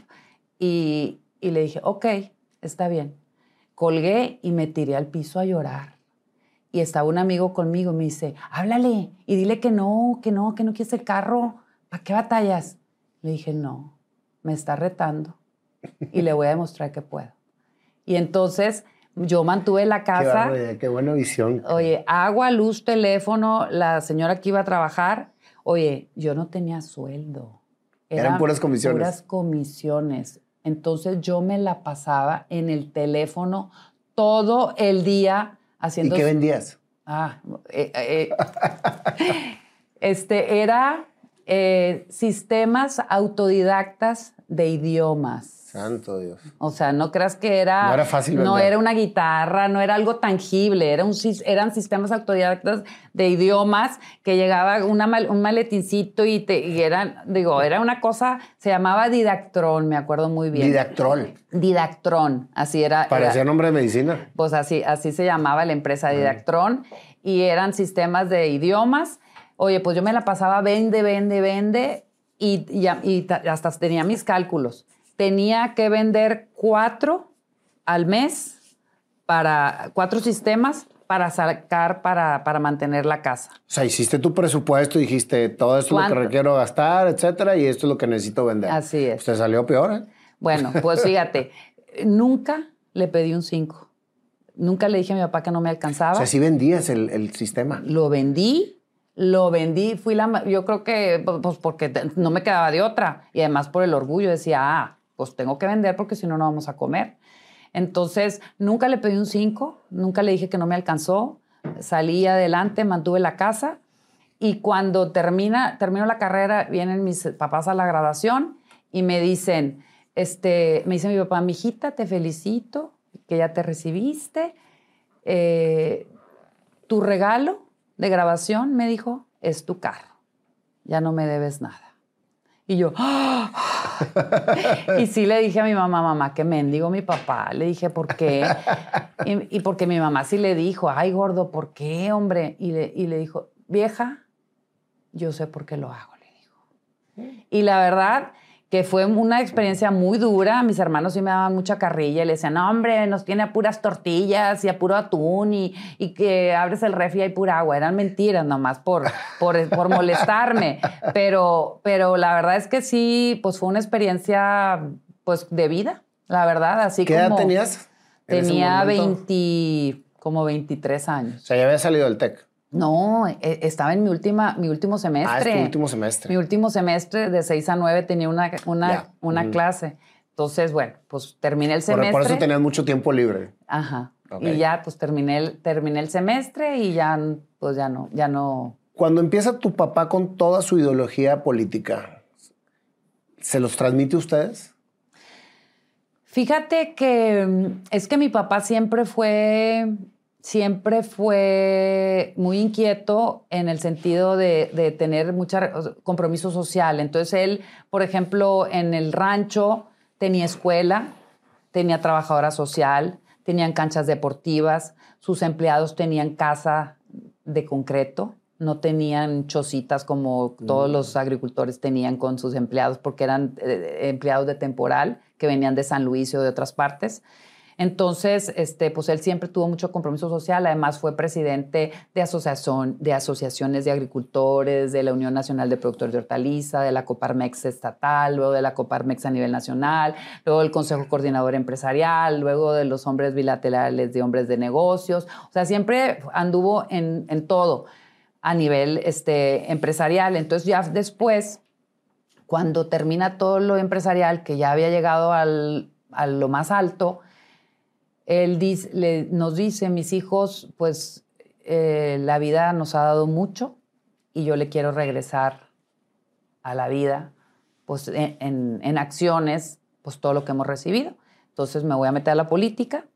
Y, y le dije, ok, está bien. Colgué y me tiré al piso a llorar. Y estaba un amigo conmigo y me dice, háblale y dile que no, que no, que no quieres el carro. ¿Para qué batallas? Le dije, no, me está retando y le voy a demostrar que puedo. Y entonces yo mantuve la casa. Qué, qué buena visión. Oye, agua, luz, teléfono, la señora que iba a trabajar. Oye, yo no tenía sueldo. Eran, Eran puras comisiones. Puras comisiones. Entonces yo me la pasaba en el teléfono todo el día. Haciendo ¿Y qué vendías? Ah, eh, eh, este, era eh, sistemas autodidactas de idiomas. Santo Dios. O sea, no creas que era... No era fácil vender. No era una guitarra, no era algo tangible. Era un, eran sistemas autodidactas de idiomas que llegaba una mal, un maletincito y, te, y eran... Digo, era una cosa... Se llamaba Didactrón, me acuerdo muy bien. Didactrol. Didactrón, así era. Parecía era, nombre de medicina. Pues así, así se llamaba la empresa Didactrón. Mm. Y eran sistemas de idiomas. Oye, pues yo me la pasaba vende, vende, vende y, y, y hasta tenía mis cálculos. Tenía que vender cuatro al mes, para cuatro sistemas para sacar, para, para mantener la casa. O sea, hiciste tu presupuesto, dijiste, todo esto es lo que requiero gastar, etcétera, y esto es lo que necesito vender. Así es. Pues te salió peor, ¿eh? Bueno, pues fíjate, nunca le pedí un cinco. Nunca le dije a mi papá que no me alcanzaba. O sea, sí vendías el, el sistema. Lo vendí. Lo vendí, fui la... Yo creo que, pues, porque no me quedaba de otra. Y además por el orgullo decía, ah, pues tengo que vender porque si no, no vamos a comer. Entonces, nunca le pedí un cinco, nunca le dije que no me alcanzó. Salí adelante, mantuve la casa. Y cuando termina, termino la carrera, vienen mis papás a la graduación y me dicen, este, me dice mi papá, mijita, te felicito, que ya te recibiste. Eh, tu regalo de grabación, me dijo, es tu carro. Ya no me debes nada. Y yo, ¡oh! Y sí le dije a mi mamá, mamá, que mendigo mi papá. Le dije, ¿por qué? Y, y porque mi mamá sí le dijo, ay, gordo, ¿por qué, hombre? Y le, y le dijo, vieja, yo sé por qué lo hago, le dijo. Y la verdad que fue una experiencia muy dura. Mis hermanos sí me daban mucha carrilla y le decían, no, hombre, nos tiene a puras tortillas y a puro atún y, y que abres el refri y hay pura agua. Eran mentiras nomás por, por, por molestarme. Pero, pero la verdad es que sí, pues fue una experiencia pues, de vida, la verdad. Así ¿Qué como, edad tenías? Tenía veinte, como veintitrés años. O sea, ya había salido del TEC. No, eh, estaba en mi, última, mi último semestre. Ah, es tu último semestre. Mi último semestre, de seis a nueve, tenía una, una, una uh-huh. clase. Entonces, bueno, pues terminé el semestre. Por, por eso tenías mucho tiempo libre. Ajá. Okay. Y ya, pues terminé el, terminé el semestre y ya, pues ya no, ya no... Cuando empieza tu papá con toda su ideología política, ¿se los transmite a ustedes? Fíjate que es que mi papá siempre fue, siempre fue muy inquieto en el sentido de, de tener mucho compromiso social. Entonces él, por ejemplo, en el rancho tenía escuela, tenía trabajadora social, tenían canchas deportivas, sus empleados tenían casa de concreto, no tenían chocitas como todos mm. los agricultores tenían con sus empleados, porque eran eh, empleados de temporal que venían de San Luis o de otras partes. Entonces, este, pues él siempre tuvo mucho compromiso social. Además, fue presidente de, asociación, de asociaciones de agricultores, de la Unión Nacional de Productores de Hortaliza, de la Coparmex estatal, luego de la Coparmex a nivel nacional, luego del Consejo Coordinador Empresarial, luego de los hombres bilaterales de hombres de negocios. O sea, siempre anduvo en, en todo a nivel este, empresarial. Entonces, ya después, cuando termina todo lo empresarial, que ya había llegado al, a lo más alto, él dice, le, nos dice, mis hijos, pues eh, la vida nos ha dado mucho y yo le quiero regresar a la vida, pues en, en, en acciones, pues todo lo que hemos recibido. Entonces me voy a meter a la política,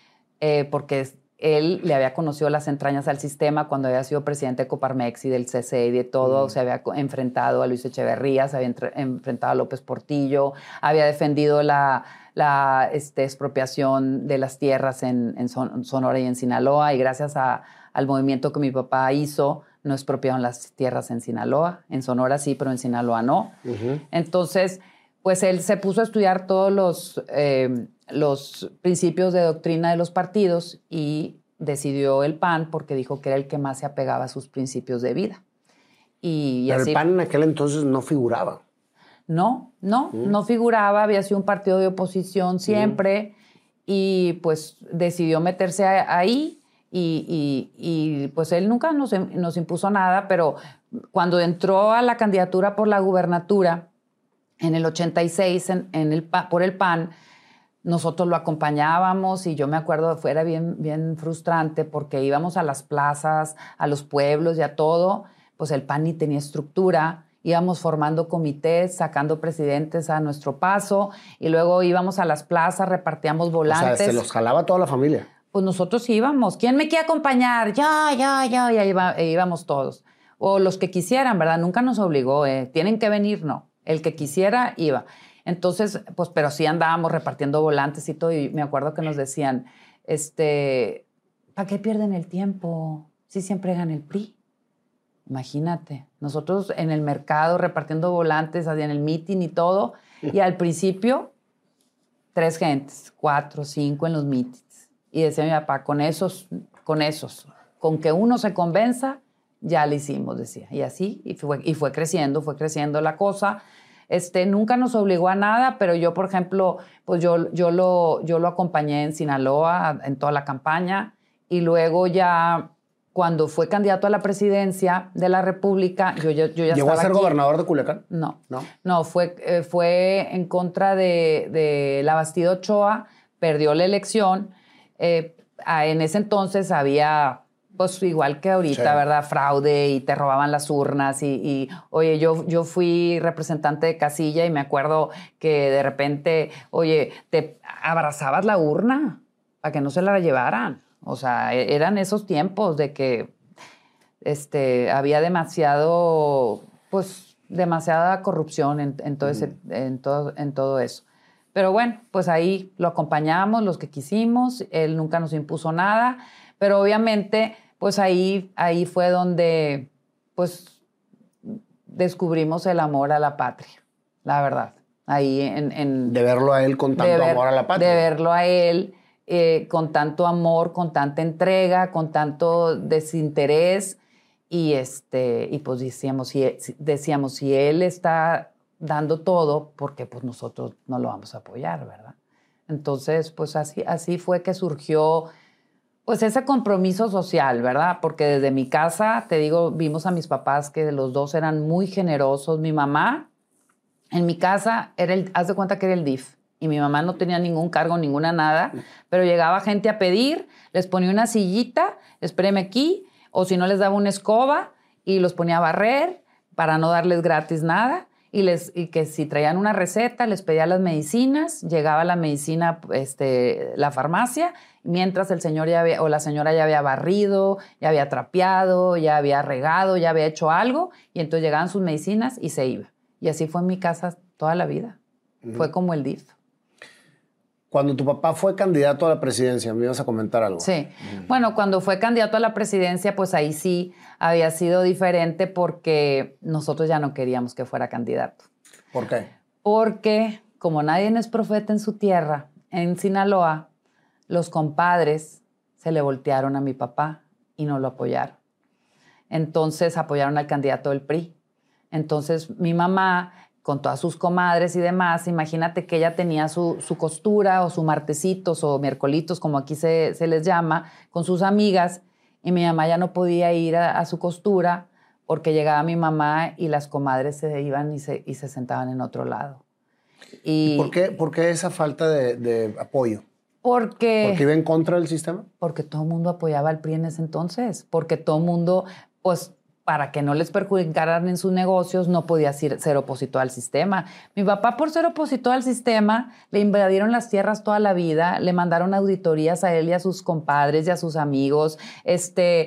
eh, porque él le había conocido las entrañas al sistema cuando había sido presidente de Coparmex y del C C y de todo. Mm. Se había enfrentado a Luis Echeverría, se había entre, enfrentado a López Portillo, había defendido la... la este, expropiación de las tierras en, en Son, Sonora y en Sinaloa, y gracias a, al movimiento que mi papá hizo, no expropiaron las tierras en Sinaloa. En Sonora sí, pero en Sinaloa no. Uh-huh. Entonces, pues él se puso a estudiar todos los, eh, los principios de doctrina de los partidos y decidió el P A N porque dijo que era el que más se apegaba a sus principios de vida. Y, y pero así, el P A N en aquel entonces no figuraba. No, no, mm. no figuraba, había sido un partido de oposición siempre mm. y pues decidió meterse a, ahí y, y, y pues él nunca nos, nos impuso nada, pero cuando entró a la candidatura por la gubernatura en el ochenta y seis en, en el, por el P A N, nosotros lo acompañábamos y yo me acuerdo, fuera bien, bien frustrante porque íbamos a las plazas, a los pueblos y a todo, pues el P A N ni tenía estructura. Íbamos formando comités, sacando presidentes a nuestro paso y luego íbamos a las plazas, repartíamos volantes. O sea, se los jalaba toda la familia. Pues nosotros íbamos. ¿Quién me quiere acompañar? Ya, ya, ya. Y ahí iba, e íbamos todos. O los que quisieran, ¿verdad? Nunca nos obligó. ¿eh? Tienen que venir, no. El que quisiera, iba. Entonces, pues, pero sí andábamos repartiendo volantes y todo. Y me acuerdo que nos decían, este, ¿para qué pierden el tiempo? Si siempre gana el P R I. Imagínate, nosotros en el mercado repartiendo volantes, en el meeting y todo, y al principio, tres gentes, cuatro, cinco en los meetings. Y decía mi papá, con esos, con esos, con que uno se convenza, ya lo hicimos, decía. Y así, y fue, y fue creciendo, fue creciendo la cosa. Este, nunca nos obligó a nada, pero yo, por ejemplo, pues yo, yo, lo, yo lo acompañé en Sinaloa, en toda la campaña, y luego ya... Cuando fue candidato a la presidencia de la República, yo, yo, yo ya ¿Llegó estaba a ser aquí. gobernador de Culiacán? No. No, no fue, eh, fue en contra de, de la Bastida Ochoa, perdió la elección. Eh, en ese entonces había, pues igual que ahorita, sí. ¿verdad? Fraude y te robaban las urnas. Y, y oye, yo, yo fui representante de casilla y me acuerdo que de repente, oye, te abrazabas la urna para que no se la llevaran. O sea, eran esos tiempos de que este, había demasiado, pues, demasiada corrupción en, en, todo ese, en, todo, en todo eso. Pero bueno, pues ahí lo acompañamos, los que quisimos, él nunca nos impuso nada, pero obviamente, pues ahí, ahí fue donde, pues, descubrimos el amor a la patria, la verdad. Ahí en... en de verlo a él con tanto ver, amor a la patria. De verlo a él... Eh, con tanto amor, con tanta entrega, con tanto desinterés y, este, y pues decíamos si, decíamos, si él está dando todo, porque pues nosotros no lo vamos a apoyar, ¿verdad? Entonces, pues así, así fue que surgió Pues ese compromiso social, ¿verdad? Porque desde mi casa, te digo, vimos a mis papás que los dos eran muy generosos. Mi mamá, en mi casa, era el, haz de cuenta que era el D I F. Y mi mamá no tenía ningún cargo, ninguna nada, pero llegaba gente a pedir, les ponía una sillita, espéreme aquí, o si no les daba una escoba y los ponía a barrer para no darles gratis nada. Y, les, y que si traían una receta, les pedía las medicinas, llegaba la medicina, este, la farmacia, mientras el señor ya había, o la señora ya había barrido, ya había trapeado, ya había regado, ya había hecho algo, y entonces llegaban sus medicinas y se iba. Y así fue en mi casa toda la vida. Uh-huh. Fue como el D I F. Cuando tu papá fue candidato a la presidencia, me ibas a comentar algo. Sí. Uh-huh. Bueno, cuando fue candidato a la presidencia, pues ahí sí había sido diferente porque nosotros ya no queríamos que fuera candidato. ¿Por qué? Porque como nadie es profeta en su tierra, en Sinaloa, los compadres se le voltearon a mi papá y no lo apoyaron. Entonces apoyaron al candidato del P R I. Entonces mi mamá, con todas sus comadres y demás, imagínate que ella tenía su, su costura o su martesitos o miércolitos, como aquí se, se les llama, con sus amigas, y mi mamá ya no podía ir a, a su costura porque llegaba mi mamá y las comadres se iban y se, y se sentaban en otro lado. Y, ¿Y por qué, por qué esa falta de, de apoyo? Porque... ¿Porque iba en contra del sistema? Porque todo el mundo apoyaba al P R I en ese entonces, porque todo el mundo, pues, para que no les perjudicaran en sus negocios, no podía ser, ser opositor al sistema. Mi papá, por ser opositor al sistema, le invadieron las tierras toda la vida, le mandaron auditorías a él y a sus compadres y a sus amigos, este,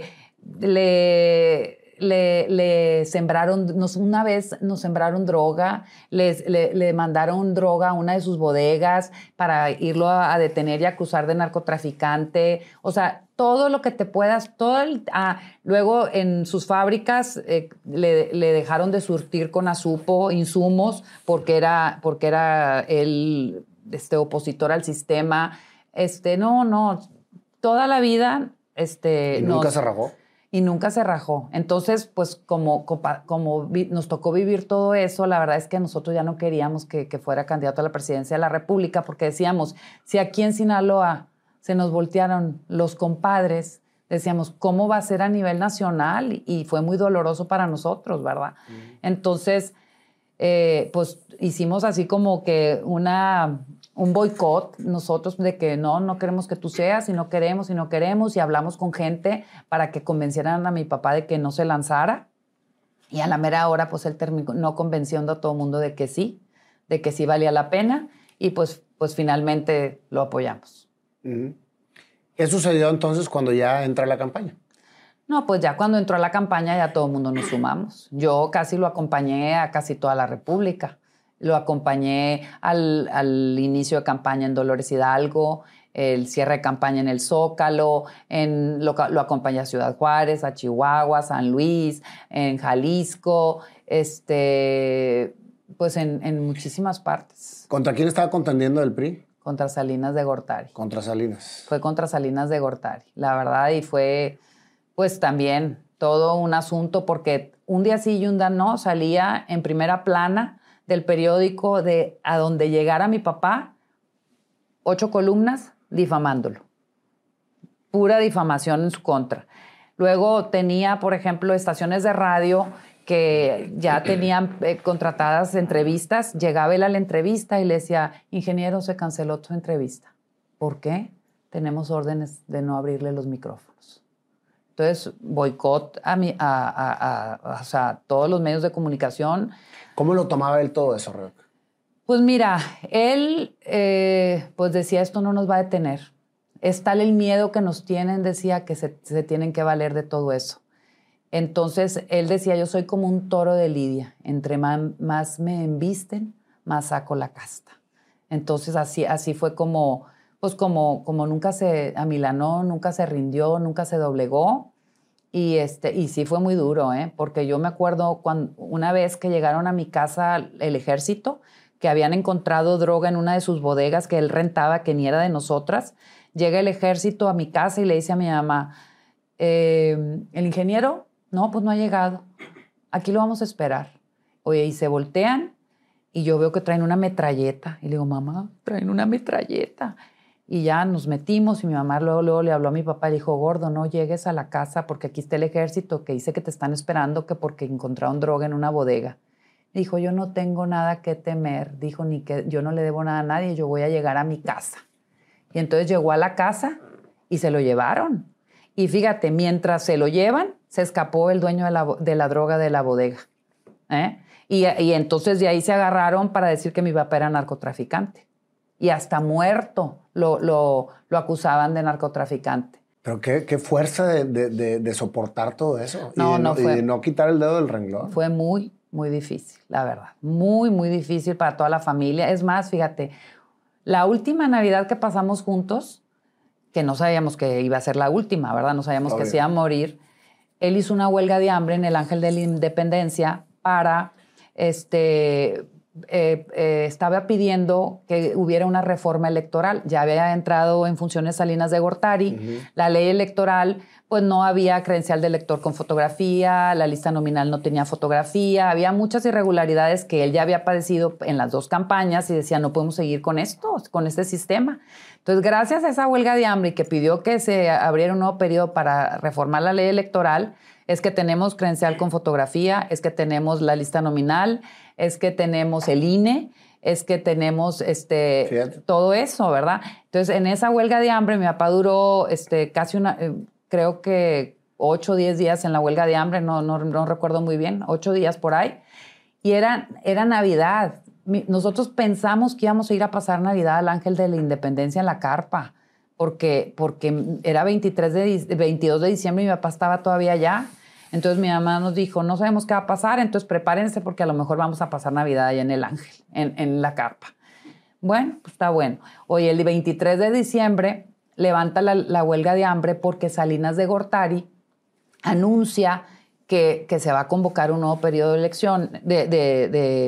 le... Le, le sembraron, nos, una vez nos sembraron droga, les, le, le mandaron droga a una de sus bodegas para irlo a, a detener y acusar de narcotraficante. O sea, todo lo que te puedas, todo el, ah, luego en sus fábricas eh, le, le dejaron de surtir con azupo insumos porque era, porque era el este, opositor al sistema. Este, no, no, toda la vida... Este, ¿Y nunca nos, se rajó? Y nunca se rajó. Entonces, pues como, como vi, nos tocó vivir todo eso, la verdad es que nosotros ya no queríamos que, que fuera candidato a la presidencia de la República porque decíamos, si aquí en Sinaloa se nos voltearon los compadres, decíamos, ¿cómo va a ser a nivel nacional? Y fue muy doloroso para nosotros, ¿verdad? Mm. Entonces, eh, pues hicimos así como que una... un boicot nosotros de que no, no queremos que tú seas y no queremos y no queremos y hablamos con gente para que convencieran a mi papá de que no se lanzara y a la mera hora pues él terminó convenciendo a todo el mundo de que sí, de que sí valía la pena y pues, pues finalmente lo apoyamos. Uh-huh. ¿Qué sucedió entonces cuando ya entra la campaña? No, pues ya cuando entró a la campaña ya todo el mundo nos sumamos. Yo casi lo acompañé a casi toda la República. Lo acompañé al, al inicio de campaña en Dolores Hidalgo, el cierre de campaña en el Zócalo, en, lo, lo acompañé a Ciudad Juárez, a Chihuahua, San Luis, en Jalisco, este, pues en, en muchísimas partes. ¿Contra quién estaba contendiendo el P R I? Contra Salinas de Gortari. Contra Salinas. Fue contra Salinas de Gortari, la verdad, y fue pues también todo un asunto porque un día sí y un día no salía en primera plana del periódico de a donde llegara mi papá, ocho columnas difamándolo. Pura difamación en su contra. Luego tenía, por ejemplo, estaciones de radio que ya tenían eh, contratadas entrevistas. Llegaba él a la entrevista y le decía, ingeniero, se canceló tu entrevista. ¿Por qué? Tenemos órdenes de no abrirle los micrófonos. Entonces, boicot a, mi, a, a, a, a, o sea, todos los medios de comunicación. ¿Cómo lo tomaba él todo eso, Rebeca? Pues mira, él eh, pues decía, esto no nos va a detener. Es tal el miedo que nos tienen, decía, que se, se tienen que valer de todo eso. Entonces, él decía, yo soy como un toro de lidia. Entre más, más me embisten, más saco la casta. Entonces, así, así fue como... pues como, como nunca se amilanó, nunca se rindió, nunca se doblegó. Y, este, y sí fue muy duro, ¿eh? Porque yo me acuerdo cuando, una vez que llegaron a mi casa el ejército, que habían encontrado droga en una de sus bodegas que él rentaba, que ni era de nosotras. Llega el ejército a mi casa y le dice a mi mamá, eh, ¿el ingeniero? No, pues no ha llegado. Aquí lo vamos a esperar. Oye, y se voltean y yo veo que traen una metralleta. Y le digo, mamá, traen una metralleta. Y ya nos metimos y mi mamá luego, luego le habló a mi papá y le dijo, gordo, no llegues a la casa porque aquí está el ejército que dice que te están esperando que porque encontraron droga en una bodega. Dijo, yo no tengo nada que temer. Dijo, ni que yo no le debo nada a nadie, yo voy a llegar a mi casa. Y entonces llegó a la casa y se lo llevaron. Y fíjate, mientras se lo llevan, se escapó el dueño de la, de la droga de la bodega. ¿Eh? Y, y entonces de ahí se agarraron para decir que mi papá era narcotraficante. Y hasta muerto lo, lo, lo acusaban de narcotraficante. Pero qué, qué fuerza de, de, de, de soportar todo eso. No, y, de no no, fue, y de no quitar el dedo del renglón. Fue muy, muy difícil, la verdad. Muy, muy difícil para toda la familia. Es más, fíjate, la última Navidad que pasamos juntos, que no sabíamos que iba a ser la última, ¿verdad? No sabíamos Obvio. que se iba a morir. Él hizo una huelga de hambre en el Ángel de la Independencia para... este Eh, eh, estaba pidiendo que hubiera una reforma electoral. Ya había entrado en funciones Salinas de Gortari. Uh-huh. La ley electoral, pues no había credencial de elector con fotografía, la lista nominal no tenía fotografía, había muchas irregularidades que él ya había padecido en las dos campañas y decía, no podemos seguir con esto, con este sistema. Entonces, gracias a esa huelga de hambre y que pidió que se abriera un nuevo periodo para reformar la ley electoral, es que tenemos credencial con fotografía, es que tenemos la lista nominal, es que tenemos el I N E, es que tenemos este, todo eso, ¿verdad? Entonces, en esa huelga de hambre, mi papá duró este, casi una, eh, creo que ocho o diez días en la huelga de hambre, no, no, no recuerdo muy bien, ocho días por ahí. Y era, era Navidad. Nosotros pensamos que íbamos a ir a pasar Navidad al Ángel de la Independencia en la carpa, porque, porque era veintitrés de, veintidós de diciembre y mi papá estaba todavía allá. Entonces mi mamá nos dijo, no sabemos qué va a pasar, entonces prepárense porque a lo mejor vamos a pasar Navidad allá en el Ángel, en, en la carpa. Bueno, pues está bueno. Oye, el veintitrés de diciembre levanta la, la huelga de hambre porque Salinas de Gortari anuncia que, que se va a convocar un nuevo periodo de elección, de, de,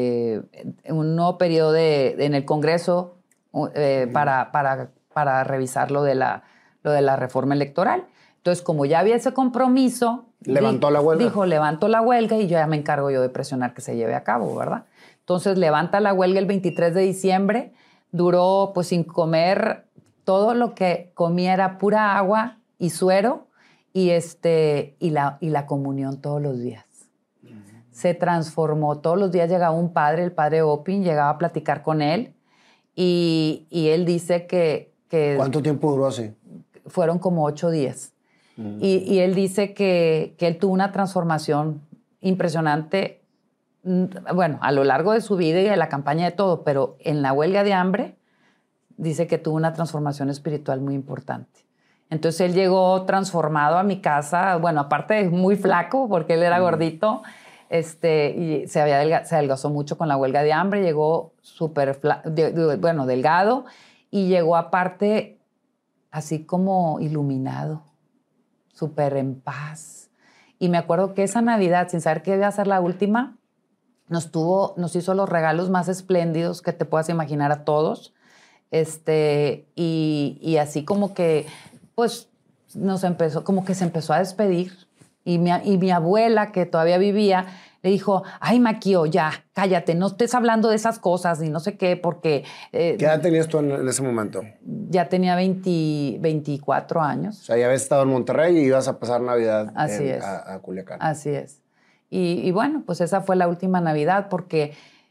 de un nuevo periodo de, de, en el Congreso eh, para, para, para revisar lo de, la, lo de la reforma electoral. Entonces, como ya había ese compromiso... Levantó la huelga. Dijo, levanto la huelga y yo ya me encargo yo de presionar que se lleve a cabo, ¿verdad? Entonces, levanta la huelga el veintitrés de diciembre. Duró, pues, sin comer. Todo lo que comía era pura agua y suero y, este, y, la, y la comunión todos los días. Uh-huh. Se transformó. Todos los días llegaba un padre, el padre Opin, llegaba a platicar con él y, y él dice que, que... ¿Cuánto tiempo duró así? Fueron como ocho días. Y, y él dice que, que él tuvo una transformación impresionante, bueno, a lo largo de su vida y de la campaña de todo, pero en la huelga de hambre dice que tuvo una transformación espiritual muy importante. Entonces él llegó transformado a mi casa, bueno, aparte de muy flaco, porque él era gordito, este, y se, había delga, se adelgazó mucho con la huelga de hambre, llegó súper, de, de, bueno, delgado, y llegó aparte así como iluminado, súper en paz. Y me acuerdo que esa Navidad, sin saber que iba a ser la última, nos, tuvo, nos hizo los regalos más espléndidos que te puedas imaginar a todos. Este, y, y así como que, pues, nos empezó, como que se empezó a despedir. Y mi, y mi abuela, que todavía vivía, le dijo, ay, Maquio, ya, cállate, no estés hablando de esas cosas y no sé qué, porque... Eh, ¿Qué edad tenías tú en, en ese momento? Ya tenía veinte, veinticuatro años. O sea, ya habías estado en Monterrey y ibas a pasar Navidad Así en, es. A, a Culiacán. Así es. Y, y bueno, pues esa fue la última Navidad porque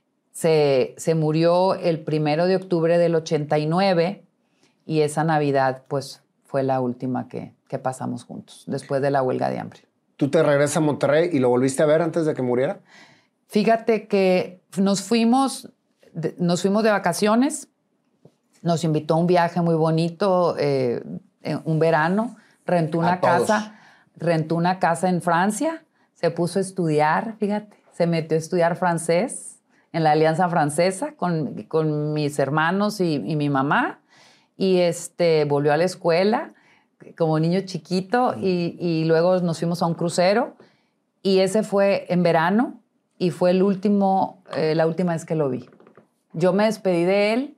se, se murió el primero de octubre del ochenta y nueve y esa Navidad, pues, fue la última que, que pasamos juntos, después de la huelga de hambre. ¿Tú te regresas a Monterrey y lo volviste a ver antes de que muriera? Fíjate que nos fuimos, nos fuimos de vacaciones, nos invitó a un viaje muy bonito, eh, un verano, rentó una casa, rentó una casa en Francia, se puso a estudiar, fíjate, se metió a estudiar francés en la Alianza Francesa con, con mis hermanos y, y mi mamá, y este, volvió a la escuela como niño chiquito y, y luego nos fuimos a un crucero y ese fue en verano y fue el último, eh, la última vez que lo vi. Yo me despedí de él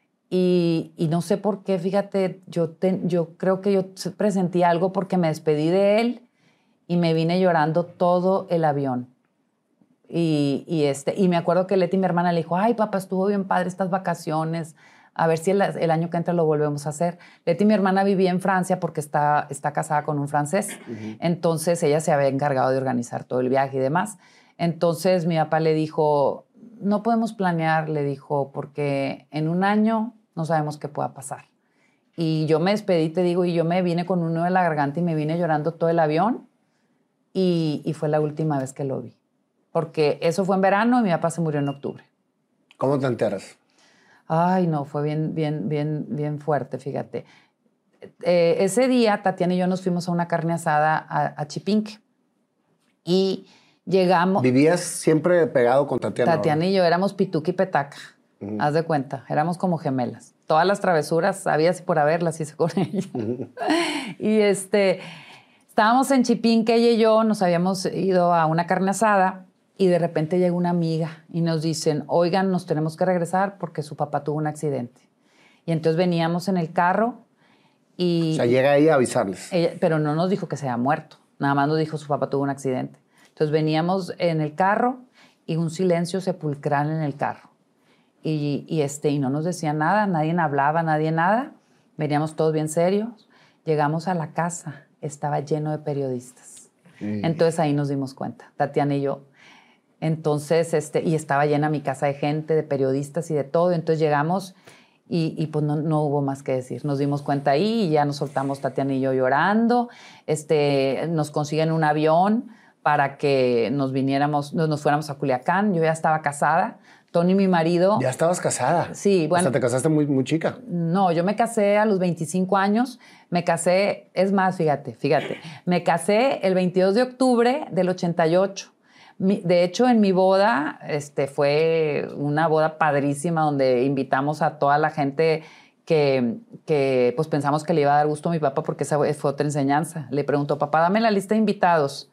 y, y no sé por qué, fíjate, yo, te, yo creo que yo presentí algo porque me despedí de él y me vine llorando todo el avión. Y, y, este, y me acuerdo que Leti, mi hermana, le dijo, ay, papá, estuvo bien padre estas vacaciones, A ver si el, el año que entra lo volvemos a hacer. Leti, mi hermana, vivía en Francia porque está, está casada con un francés. Uh-huh. Entonces, ella se había encargado de organizar todo el viaje y demás. Entonces, mi papá le dijo, no podemos planear, le dijo, porque en un año no sabemos qué pueda pasar. Y yo me despedí, te digo, y yo me vine con un nudo en la garganta y me vine llorando todo el avión. Y, y fue la última vez que lo vi. Porque eso fue en verano y mi papá se murió en octubre. ¿Cómo te enteras? Ay, no, fue bien, bien, bien, bien fuerte, fíjate. Eh, ese día, Tatiana y yo nos fuimos a una carne asada a, a Chipinque. Y llegamos... ¿Vivías siempre pegado con Tatiana? Tatiana ¿no? y yo éramos pituca y petaca. Uh-huh. Haz de cuenta, éramos como gemelas. Todas las travesuras, habías por haberlas, hice con ella. Uh-huh. Y este, estábamos en Chipinque, ella y yo, nos habíamos ido a una carne asada. Y de repente llega una amiga y nos dicen, oigan, nos tenemos que regresar porque su papá tuvo un accidente. Y entonces veníamos en el carro y... O sea, llega ella a avisarles. Ella, pero no nos dijo que se había muerto. Nada más nos dijo su papá tuvo un accidente. Entonces veníamos en el carro y un silencio sepulcral en el carro. Y, y, este, y no nos decían nada, nadie hablaba, nadie nada. Veníamos todos bien serios. Llegamos a la casa, estaba lleno de periodistas. Mm. Entonces ahí nos dimos cuenta, Tatiana y yo. Entonces, este, y estaba llena mi casa de gente, de periodistas y de todo. Entonces llegamos y, y pues no, no hubo más que decir. Nos dimos cuenta ahí y ya nos soltamos Tatiana y yo llorando. Este, nos consiguen un avión para que nos viniéramos, nos, nos fuéramos a Culiacán. Yo ya estaba casada. Tony, mi marido... ¿Ya estabas casada? Sí, bueno... O sea, te casaste muy, muy chica. No, yo me casé a los veinticinco años. Me casé, es más, fíjate, fíjate. Me casé el veintidós de octubre del ochenta y ocho. De hecho, en mi boda, este, fue una boda padrísima donde invitamos a toda la gente que, que pues, pensamos que le iba a dar gusto a mi papá porque esa fue otra enseñanza. Le preguntó, papá, dame la lista de invitados.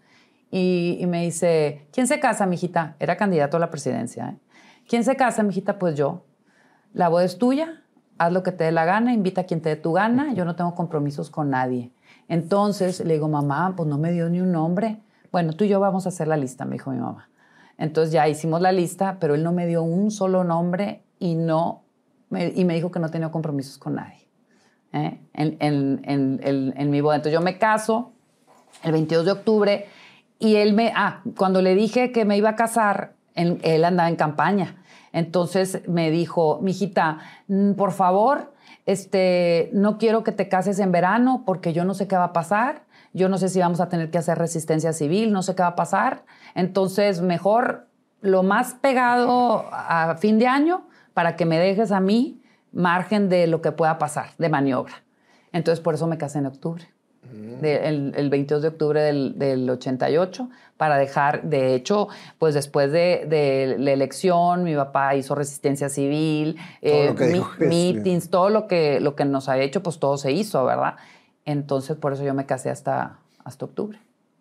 Y, y me dice, ¿quién se casa, mijita? Era candidato a la presidencia, ¿eh? ¿Quién se casa, mijita? Pues yo. La boda es tuya, haz lo que te dé la gana, invita a quien te dé tu gana, yo no tengo compromisos con nadie. Entonces le digo, mamá, pues no me dio ni un nombre. Bueno, tú y yo vamos a hacer la lista, me dijo mi mamá. Entonces ya hicimos la lista, pero él no me dio un solo nombre y, no me, y me dijo que no tenía compromisos con nadie, ¿eh? en, en, en, en, en mi boda. Entonces yo me caso el veintidós de octubre y él me... Ah, cuando le dije que me iba a casar, él, él andaba en campaña. Entonces me dijo, mijita, por favor, este, no quiero que te cases en verano porque yo no sé qué va a pasar. Yo no sé si vamos a tener que hacer resistencia civil, no sé qué va a pasar. Entonces, mejor lo más pegado a fin de año para que me dejes a mí margen de lo que pueda pasar, de maniobra. Entonces, por eso me casé en octubre, mm. de, el, el veintidós de octubre del, del ochenta y ocho, para dejar, de hecho, pues después de, de la elección, mi papá hizo resistencia civil, eh, mi, meetings, todo lo que, lo que nos había hecho, pues todo se hizo, ¿verdad? Entonces, por eso yo me casé hasta, hasta octubre.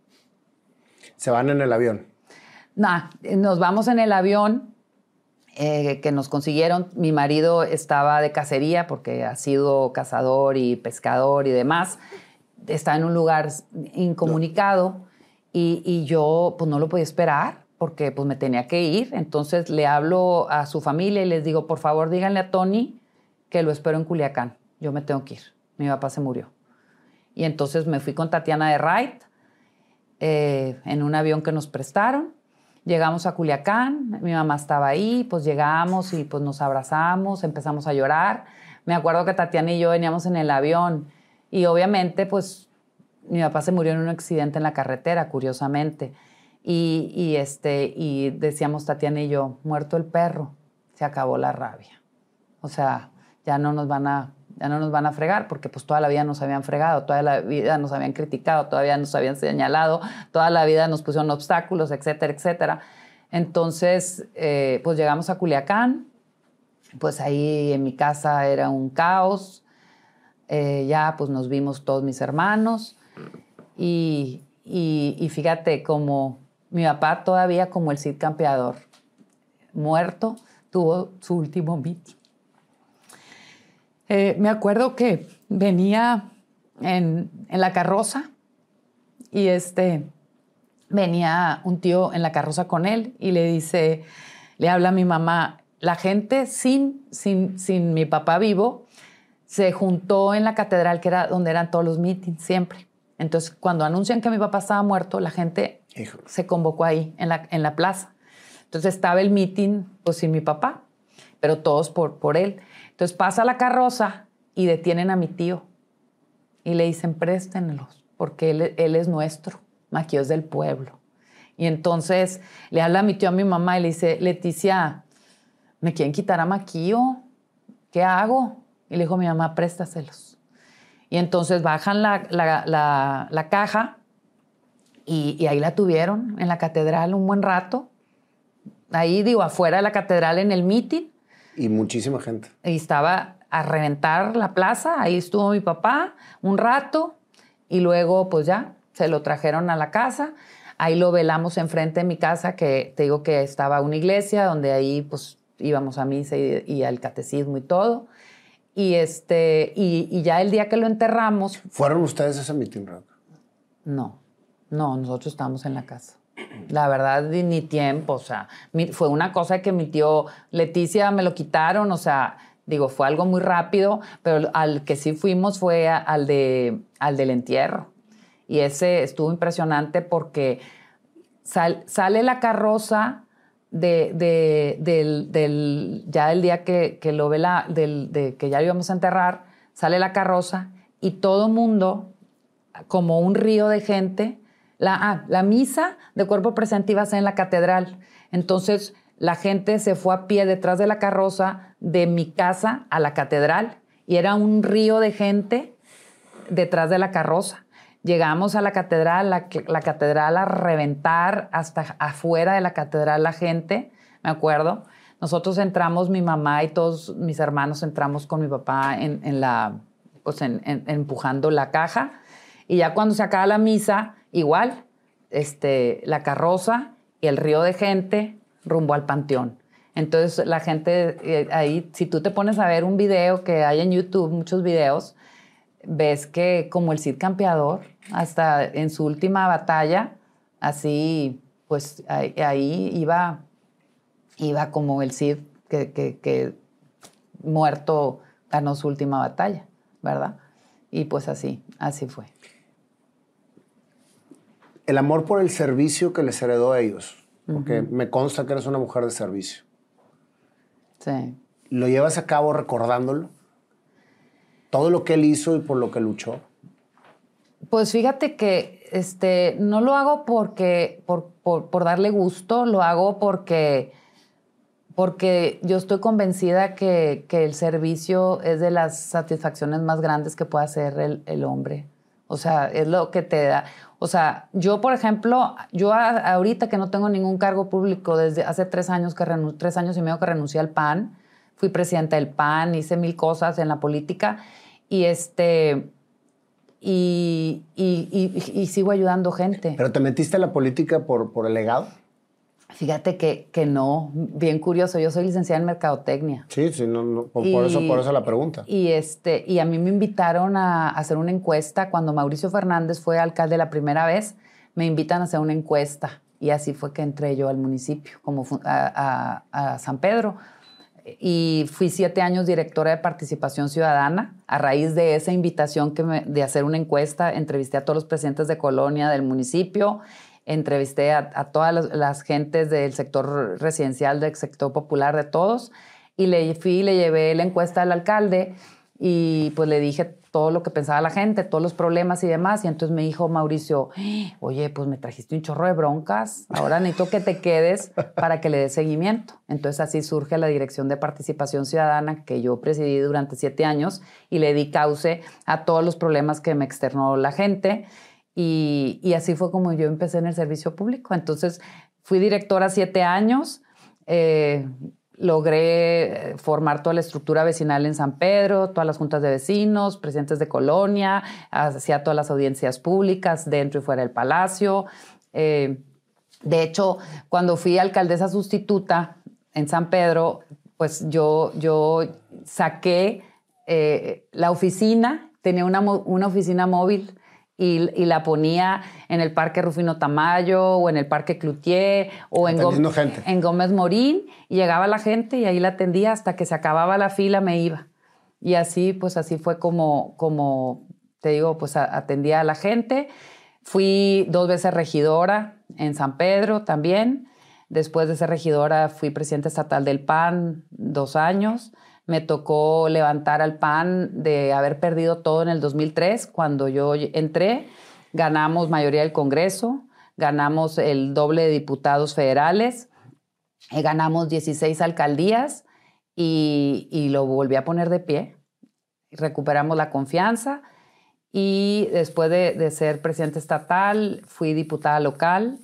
¿Se van en el avión? Nah, nos vamos en el avión eh, que nos consiguieron. Mi marido estaba de cacería porque ha sido cazador y pescador y demás. Está en un lugar incomunicado no. y, y yo pues no lo podía esperar porque pues me tenía que ir. Entonces le hablo a su familia y les digo, por favor, díganle a Tony que lo espero en Culiacán. Yo me tengo que ir. Mi papá se murió. Y entonces me fui con Tatiana de ride eh, en un avión que nos prestaron. Llegamos a Culiacán, mi mamá estaba ahí, pues llegamos y pues nos abrazamos, empezamos a llorar. Me acuerdo que Tatiana y yo veníamos en el avión y obviamente pues mi papá se murió en un accidente en la carretera, curiosamente. Y, y, este, y decíamos Tatiana y yo, muerto el perro, se acabó la rabia. O sea, ya no nos van a... ya no nos van a fregar, porque pues toda la vida nos habían fregado, toda la vida nos habían criticado, todavía nos habían señalado, toda la vida nos pusieron obstáculos, etcétera, etcétera. Entonces, eh, pues llegamos a Culiacán, pues ahí en mi casa era un caos, eh, ya pues nos vimos todos mis hermanos, y, y, y fíjate como mi papá todavía como el Cid Campeador, muerto, tuvo su último meeting. Eh, me acuerdo que venía en, en la carroza y este, venía un tío en la carroza con él y le dice, le habla a mi mamá, la gente sin, sin, sin mi papá vivo se juntó en la catedral, que era donde eran todos los meetings, siempre. Entonces, cuando anuncian que mi papá estaba muerto, la gente Hijo. se convocó ahí, en la, en la plaza. Entonces, estaba el meeting, pues, sin mi papá, pero todos por, por él. Entonces, pasa la carroza y detienen a mi tío. Y le dicen, préstenlos, porque él, él es nuestro. Maquio es del pueblo. Y entonces, le habla a mi tío a mi mamá y le dice, Leticia, ¿me quieren quitar a Maquio? ¿Qué hago? Y le dijo mi mamá, préstaselos. Y entonces bajan la, la, la, la caja y, y ahí la tuvieron en la catedral un buen rato. Ahí, digo, afuera de la catedral en el meeting. Y muchísima gente. Y estaba a reventar la plaza. Ahí estuvo mi papá un rato y luego pues ya se lo trajeron a la casa. Ahí lo velamos enfrente de mi casa, que te digo que estaba una iglesia donde ahí pues íbamos a misa y, y al catecismo y todo. Y, este, y, y ya el día que lo enterramos... ¿Fueron ustedes a ese meeting, Rebeca? No, no, nosotros estábamos en la casa. La verdad, ni tiempo, o sea, mi, fue una cosa que mi tío Leticia me lo quitaron, o sea, digo, fue algo muy rápido, pero al que sí fuimos fue a, al, de, al del entierro. Y ese estuvo impresionante porque sal, sale la carroza de, de, del, del, ya el día que, que lo ve la, del, de, que ya lo íbamos a enterrar, sale la carroza y todo mundo, como un río de gente, la, ah, la misa de cuerpo presente iba a ser en la catedral. Entonces la gente se fue a pie detrás de la carroza de mi casa a la catedral y era un río de gente detrás de la carroza. Llegamos a la catedral, la, la catedral a reventar, hasta afuera de la catedral la gente, me acuerdo. Nosotros entramos, mi mamá y todos mis hermanos entramos con mi papá en, en la, pues en, en, empujando la caja. Y ya cuando se acaba la misa, igual, este, la carroza y el río de gente rumbo al panteón. Entonces la gente, eh, ahí, si tú te pones a ver un video que hay en YouTube, muchos videos, ves que como el Cid Campeador, hasta en su última batalla, así, pues ahí, ahí iba, iba como el Cid que, que, que muerto ganó su última batalla, ¿verdad? Y pues así, así fue. El amor por el servicio que les heredó a ellos, porque Uh-huh. me consta que eres una mujer de servicio. Sí. ¿Lo llevas a cabo recordándolo? Todo lo que él hizo y por lo que luchó. Pues fíjate que este, no lo hago porque, por, por, por darle gusto, lo hago porque, porque yo estoy convencida que, que el servicio es de las satisfacciones más grandes que puede hacer el, el hombre. O sea, es lo que te da. O sea, yo, por ejemplo, yo a, ahorita que no tengo ningún cargo público, desde hace tres años, que renun- tres años y medio que renuncié al P A N, fui presidenta del P A N, hice mil cosas en la política y este... Y, y, y, y sigo ayudando gente. ¿Pero te metiste a la política por, por el legado? Fíjate que, que no, bien curioso, yo soy licenciada en Mercadotecnia. Sí, sí, no, no, por, Y, por, eso, por eso la pregunta. Y, este, y a mí me invitaron a hacer una encuesta cuando Mauricio Fernández fue alcalde la primera vez, me invitan a hacer una encuesta y así fue que entré yo al municipio, como a, a, a San Pedro. Y fui siete años directora de Participación Ciudadana. A raíz de esa invitación que me, de hacer una encuesta, entrevisté a todos los presidentes de colonia del municipio, entrevisté a, a todas las, las gentes del sector residencial, del sector popular, de todos, y le fui y le llevé la encuesta al alcalde y pues le dije todo lo que pensaba la gente, todos los problemas y demás. Y entonces me dijo Mauricio, oye, pues me trajiste un chorro de broncas, ahora necesito que te quedes para que le des seguimiento. Entonces así surge la Dirección de Participación Ciudadana, que yo presidí durante siete años y le di cauce a todos los problemas que me externó la gente. Y, y así fue como yo empecé en el servicio público. Entonces fui directora siete años, eh, logré formar toda la estructura vecinal en San Pedro, todas las juntas de vecinos, presidentes de colonia, hacía todas las audiencias públicas dentro y fuera del palacio. Eh, de hecho, cuando fui alcaldesa sustituta en San Pedro, pues yo, yo saqué eh, la oficina, tenía una, una oficina móvil y, y la ponía en el Parque Rufino Tamayo o en el Parque Cloutier o en, Gómez, gente. en Gómez Morín, y llegaba la gente y ahí la atendía hasta que se acababa la fila, me iba. Y así, pues así fue como, como te digo, pues a, atendía a la gente. Fui dos veces regidora en San Pedro también. Después de ser regidora fui presidenta estatal del P A N dos años. Me tocó levantar al P A N de haber perdido todo en el dos mil tres. Cuando yo entré, ganamos mayoría del Congreso, ganamos el doble de diputados federales, eh, ganamos dieciséis alcaldías y, y lo volví a poner de pie. Recuperamos la confianza y después de, de ser presidenta estatal fui diputada local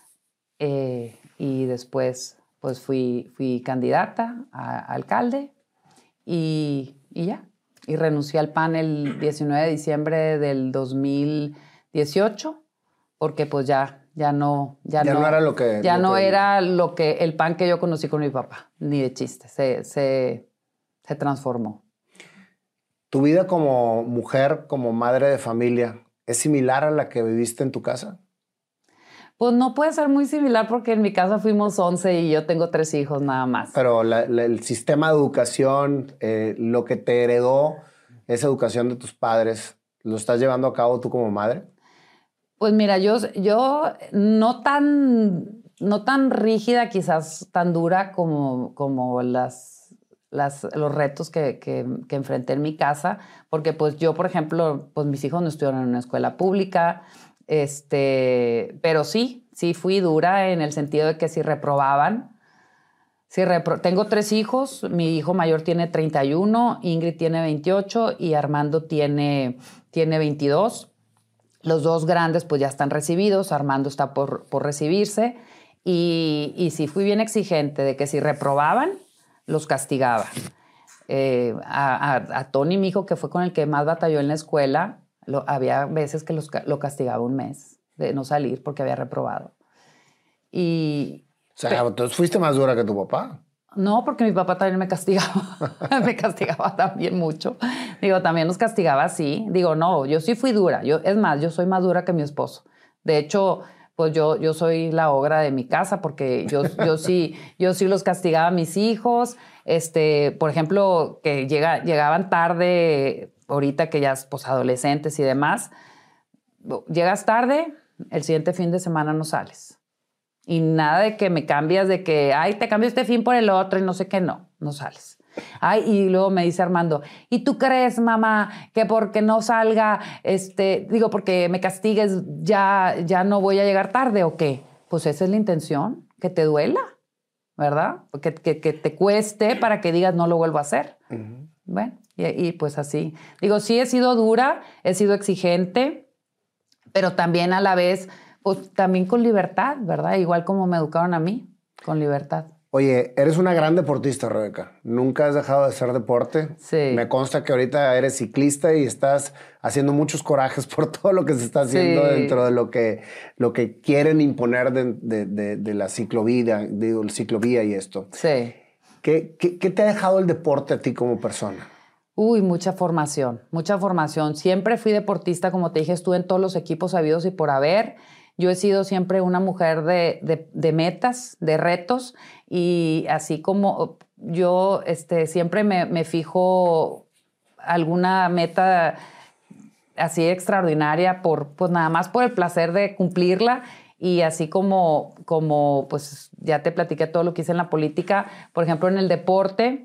eh, y después pues fui, fui candidata a, a alcalde. Y, y ya, y renuncié al P A N el diecinueve de diciembre del dos mil dieciocho porque pues ya, ya no... Ya, ya no, no era lo que... Ya lo no que... era lo que, el P A N que yo conocí con mi papá, ni de chiste, se, se, se transformó. ¿Tu vida como mujer, como madre de familia, es similar a la que viviste en tu casa? Pues no puede ser muy similar porque en mi casa fuimos once y yo tengo tres hijos nada más. Pero la, la, el sistema de educación, eh, lo que te heredó esa educación de tus padres, ¿lo estás llevando a cabo tú como madre? Pues mira, yo, yo no tan, no tan rígida, quizás tan dura como, como las, las, los retos que, que, que enfrenté en mi casa, porque pues yo, por ejemplo, pues mis hijos no estudiaron en una escuela pública, Este, pero sí, sí fui dura en el sentido de que si reprobaban, si repro tengo tres hijos, mi hijo mayor tiene treinta y uno, Ingrid tiene veintiocho y Armando tiene, tiene veintidós. Los dos grandes pues ya están recibidos, Armando está por, por recibirse y, y sí fui bien exigente de que si reprobaban, los castigaba. Eh, a, a, a Tony, mi hijo, que fue con el que más batalló en la escuela, Lo, había veces que los, lo castigaba un mes de no salir porque había reprobado. Y, o sea, entonces fuiste más dura que tu papá. No, porque mi papá también me castigaba. me castigaba también mucho. Digo, también nos castigaba así. Digo, no, yo sí fui dura. Yo, es más, yo soy más dura que mi esposo. De hecho, pues yo, yo soy la ogra de mi casa porque yo, yo, sí, yo sí los castigaba a mis hijos. Este, por ejemplo, que llega, llegaban tarde... ahorita que ya es pues, adolescentes y demás, llegas tarde, el siguiente fin de semana no sales. Y nada de que me cambias, de que, ay, te cambio este fin por el otro y no sé qué, no, no sales. Ay, y luego me dice Armando, ¿y tú crees, mamá, que porque no salga, este, digo, porque me castigues, ya, ya no voy a llegar tarde o qué? Pues esa es la intención, que te duela, ¿verdad? Que, que, que te cueste para que digas, no lo vuelvo a hacer. Uh-huh. Bueno. Y, y pues así. Digo, sí he sido dura, he sido exigente, pero también a la vez, pues también con libertad, ¿verdad? Igual como me educaron a mí, con libertad. Oye, eres una gran deportista, Rebeca. Nunca has dejado de hacer deporte. Sí. Me consta que ahorita eres ciclista y estás haciendo muchos corajes por todo lo que se está haciendo sí. dentro de lo que, lo que quieren imponer de, de, de, de la ciclovía, digo, ciclovía y esto. Sí. ¿Qué, qué, ¿Qué te ha dejado el deporte a ti como persona? Uy, mucha formación, mucha formación. Siempre fui deportista, como te dije, estuve en todos los equipos habidos y por haber. Yo he sido siempre una mujer de, de, de metas, de retos, y así como yo este, siempre me, me fijo alguna meta así extraordinaria, por, pues nada más por el placer de cumplirla. Y así como, como pues ya te platiqué todo lo que hice en la política, por ejemplo, en el deporte,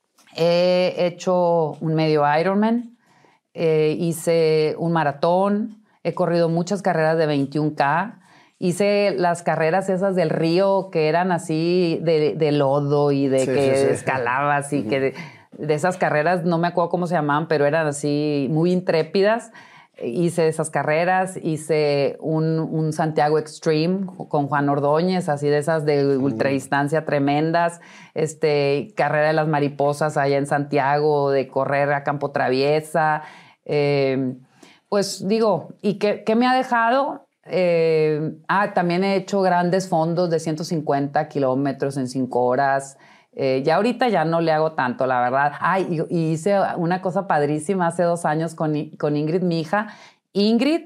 he hecho un medio Ironman, eh, hice un maratón, he corrido muchas carreras de veintiún K, hice las carreras esas del río que eran así de, de lodo y de sí, que sí, sí. escalabas y uh-huh. que de, de esas carreras, no me acuerdo cómo se llamaban, pero eran así muy intrépidas. Hice esas carreras, hice un, un Santiago Extreme con Juan Ordóñez, así de esas de ultradistancia tremendas, este, carrera de las mariposas allá en Santiago, de correr a campo traviesa. Eh, pues digo, ¿y qué, qué me ha dejado? Eh, ah, también he hecho grandes fondos de ciento cincuenta kilómetros en cinco horas. Eh, ya ahorita ya no le hago tanto, la verdad. Ay, y, y hice una cosa padrísima hace dos años con, con Ingrid, mi hija. Ingrid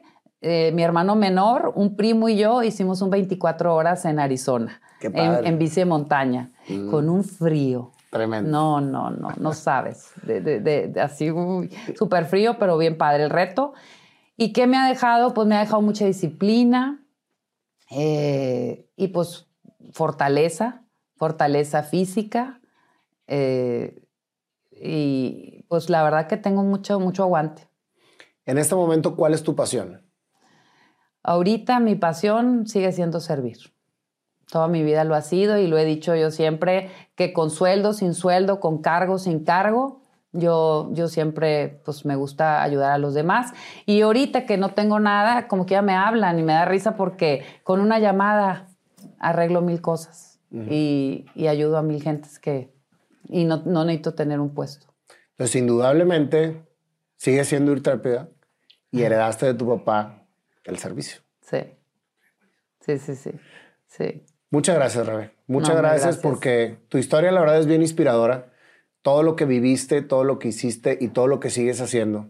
eh, mi hermano menor, un primo y yo hicimos un veinticuatro horas en Arizona. Qué padre. En, en bici de montaña, mm. con un frío. Tremendo. No, no, no, no sabes. De, de, de, de así, súper frío, pero bien padre el reto. ¿Y qué me ha dejado? Pues me ha dejado mucha disciplina eh, y pues fortaleza, fortaleza física. Eh, y pues la verdad que tengo mucho, mucho aguante. En este momento, ¿cuál es tu pasión? Ahorita mi pasión sigue siendo servir. Toda mi vida lo ha sido y lo he dicho yo siempre, que con sueldo, sin sueldo, con cargo, sin cargo, yo, yo siempre pues, me gusta ayudar a los demás. Y ahorita que no tengo nada, como que ya me hablan y me da risa porque con una llamada arreglo mil cosas uh-huh. y, y ayudo a mil gentes que... Y no, no necesito tener un puesto. Entonces, indudablemente, sigues siendo intrépida y heredaste de tu papá el servicio. Sí, sí, sí, sí. sí. Muchas gracias, Rebe. Muchas no, gracias, gracias porque tu historia, la verdad, es bien inspiradora. Todo lo que viviste, todo lo que hiciste y todo lo que sigues haciendo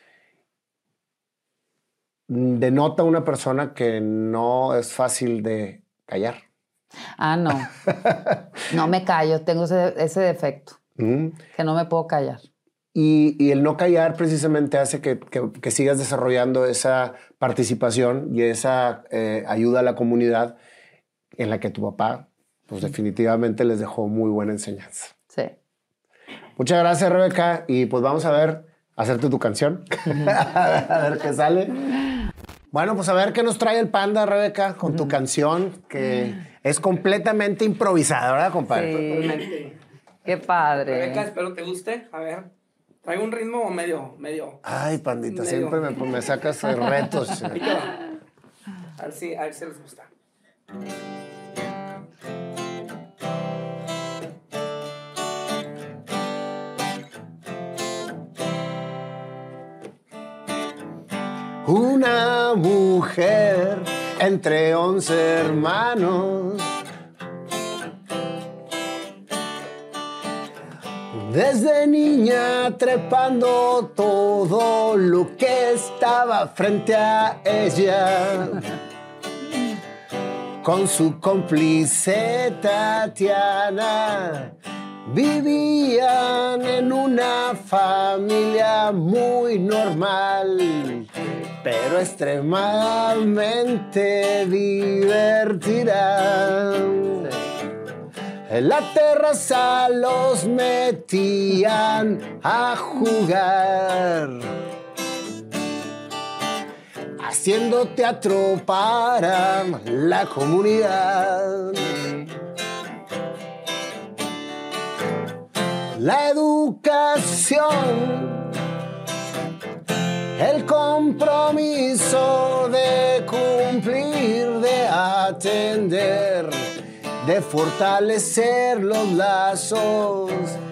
denota una persona que no es fácil de callar. Ah, no. No me callo. Tengo ese, ese defecto. Mm. Que no me puedo callar. Y, y el no callar precisamente hace que, que, que sigas desarrollando esa participación y esa eh, ayuda a la comunidad en la que tu papá, pues definitivamente les dejó muy buena enseñanza. Sí. Muchas gracias, Rebeca. Y pues vamos a ver, hacerte tu canción. Uh-huh. A ver qué sale. Bueno, pues a ver qué nos trae el Panda, Rebeca, con uh-huh. tu canción, que es completamente improvisada, ¿verdad, compadre? Sí. Totalmente. Qué padre. Rebeca, espero te guste. A ver. Traigo un ritmo medio, medio... Ay, Pandita, medio. Siempre me, me sacas retos. Ahí te va. A ver si, a ver si les gusta. Una mujer entre once hermanos, desde niña trepando todo lo que estaba frente a ella. Con su cómplice Tatiana vivían en una familia muy normal, pero extremadamente divertida. En la terraza los metían a jugar, haciendo teatro para la comunidad. La educación, el compromiso de cumplir, de atender, de fortalecer los lazos,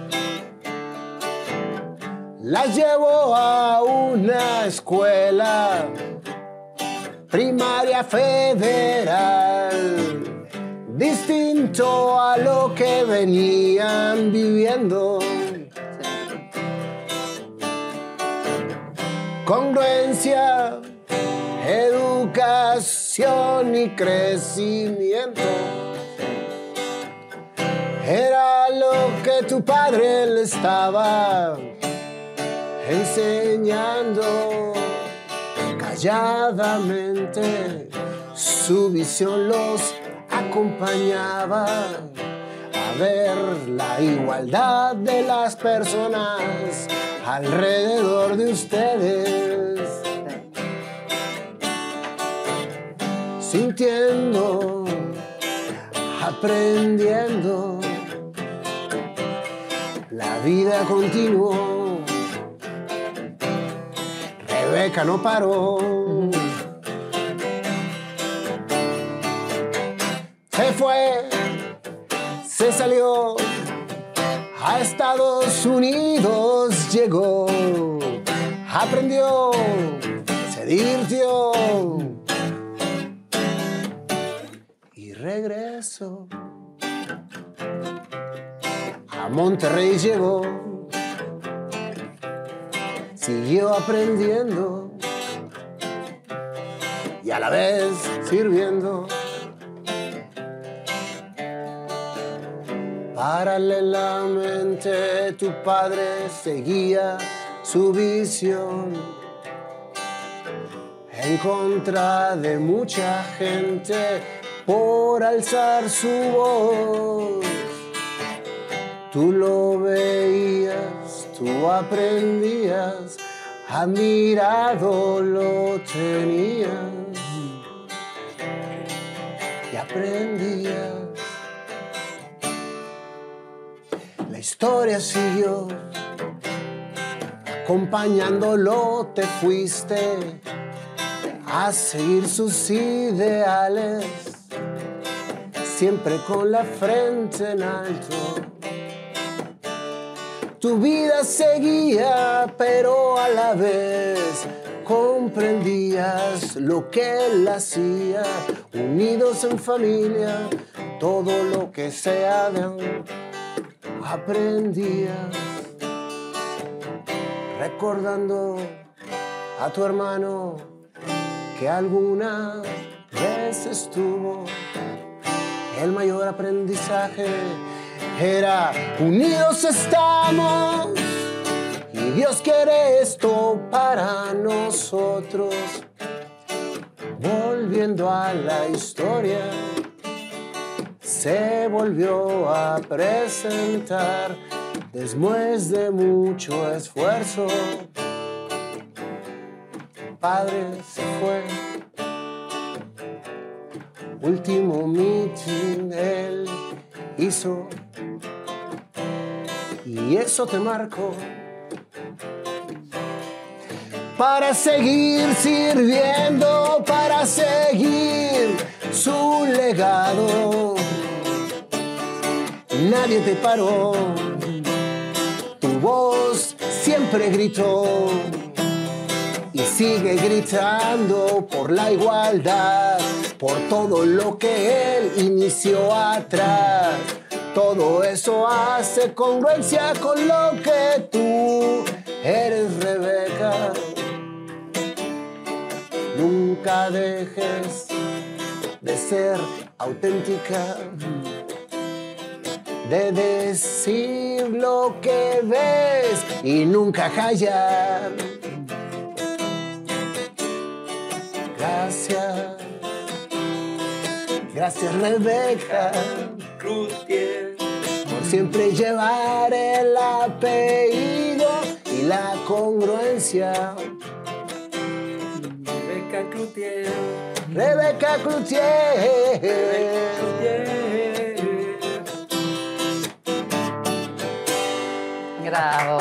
las llevó a una escuela primaria federal, distinto a lo que venían viviendo. Congruencia, educación y crecimiento. Era lo que tu padre le estaba enseñando. Calladamente su visión los acompañaba a ver la igualdad de las personas alrededor de ustedes, sintiendo, aprendiendo. La vida continuó. Rebeca no paró. Se fue, se salió, a Estados Unidos llegó, aprendió, se divirtió y regresó. A Monterrey llegó, siguió aprendiendo y a la vez sirviendo. Paralelamente tu padre seguía su visión en contra de mucha gente por alzar su voz. Tú lo veías, tú aprendías, admirado lo tenías y aprendías. La historia siguió, acompañándolo te fuiste a seguir sus ideales, siempre con la frente en alto. Tu vida seguía, pero a la vez comprendías lo que él hacía, unidos en familia, todo lo que sea de aprendías, recordando a tu hermano que alguna vez estuvo. El mayor aprendizaje era unidos estamos y Dios quiere esto para nosotros. Volviendo a la historia, se volvió a presentar después de mucho esfuerzo. Padre se fue, último meeting él hizo y eso te marcó para seguir sirviendo, para seguir su legado. Nadie te paró, tu voz siempre gritó y sigue gritando por la igualdad, por todo lo que él inició atrás. Todo eso hace congruencia con lo que tú eres, Rebeca. Nunca dejes de ser auténtica, de decir lo que ves y nunca callar. Gracias, gracias Rebeca Cloutier, por siempre llevar el apellido y la congruencia. Rebeca Cloutier, Rebeca Cloutier. Rebeca Cloutier. Bravo.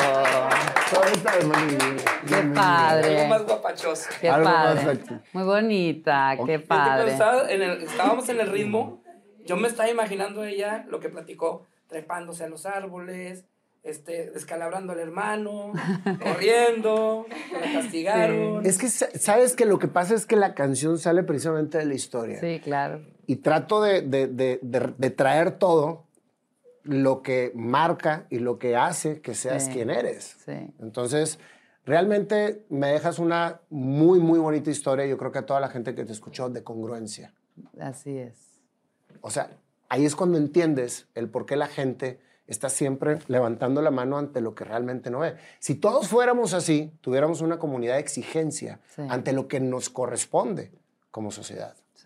Qué Algo padre. más guapachoso. Qué Algo más padre. aquí. Muy bonita, qué Fíjate, cuando padre. estaba en el- estábamos en el ritmo, yo me estaba imaginando ella lo que platicó, trepándose a los árboles, este, descalabrando al hermano, corriendo, la castigaron. Es que sa- sabes que lo que pasa es que la canción sale precisamente de la historia. Sí, claro. Y trato de, de- de- de- de traer todo lo que marca y lo que hace que seas Sí. quien eres. Sí. Entonces, realmente me dejas una muy, muy bonita historia. Yo creo que a toda la gente que te escuchó, de congruencia. Así es. O sea, ahí es cuando entiendes el por qué la gente está siempre levantando la mano ante lo que realmente no ve. Si todos fuéramos así, tuviéramos una comunidad de exigencia Sí. ante lo que nos corresponde como sociedad. Sí.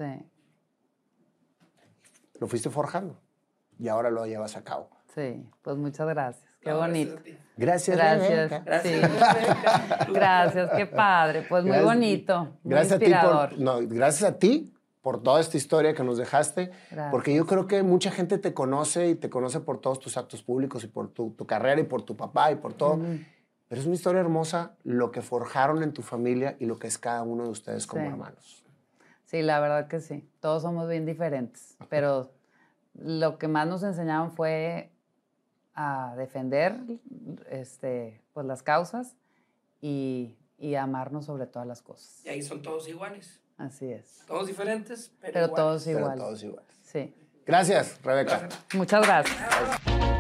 Lo fuiste forjando y ahora lo llevas a cabo. Sí. Pues muchas gracias. Qué No, bonito. gracias a ti. Gracias, Gracias. Rebeca. Gracias, Sí. Rebeca. Gracias, qué padre. Pues muy Gracias- bonito. Muy Gracias a, ti inspirador. por, no, gracias a ti por toda esta historia que nos dejaste, Gracias. porque yo creo que mucha gente te conoce y te conoce por todos tus actos públicos y por tu, tu carrera y por tu papá y por todo. Pero es una historia hermosa lo que forjaron en tu familia y lo que es cada uno de ustedes como Sí. hermanos. Sí, la verdad que sí. Todos somos bien diferentes, pero lo que más nos enseñaron fue a defender este, pues, las causas y, y a amarnos sobre todas las cosas. Y ahí son todos iguales. Así es. Todos diferentes, pero, Pero iguales. todos Pero iguales. todos iguales. Sí. Gracias, Rebeca. Gracias. Muchas gracias.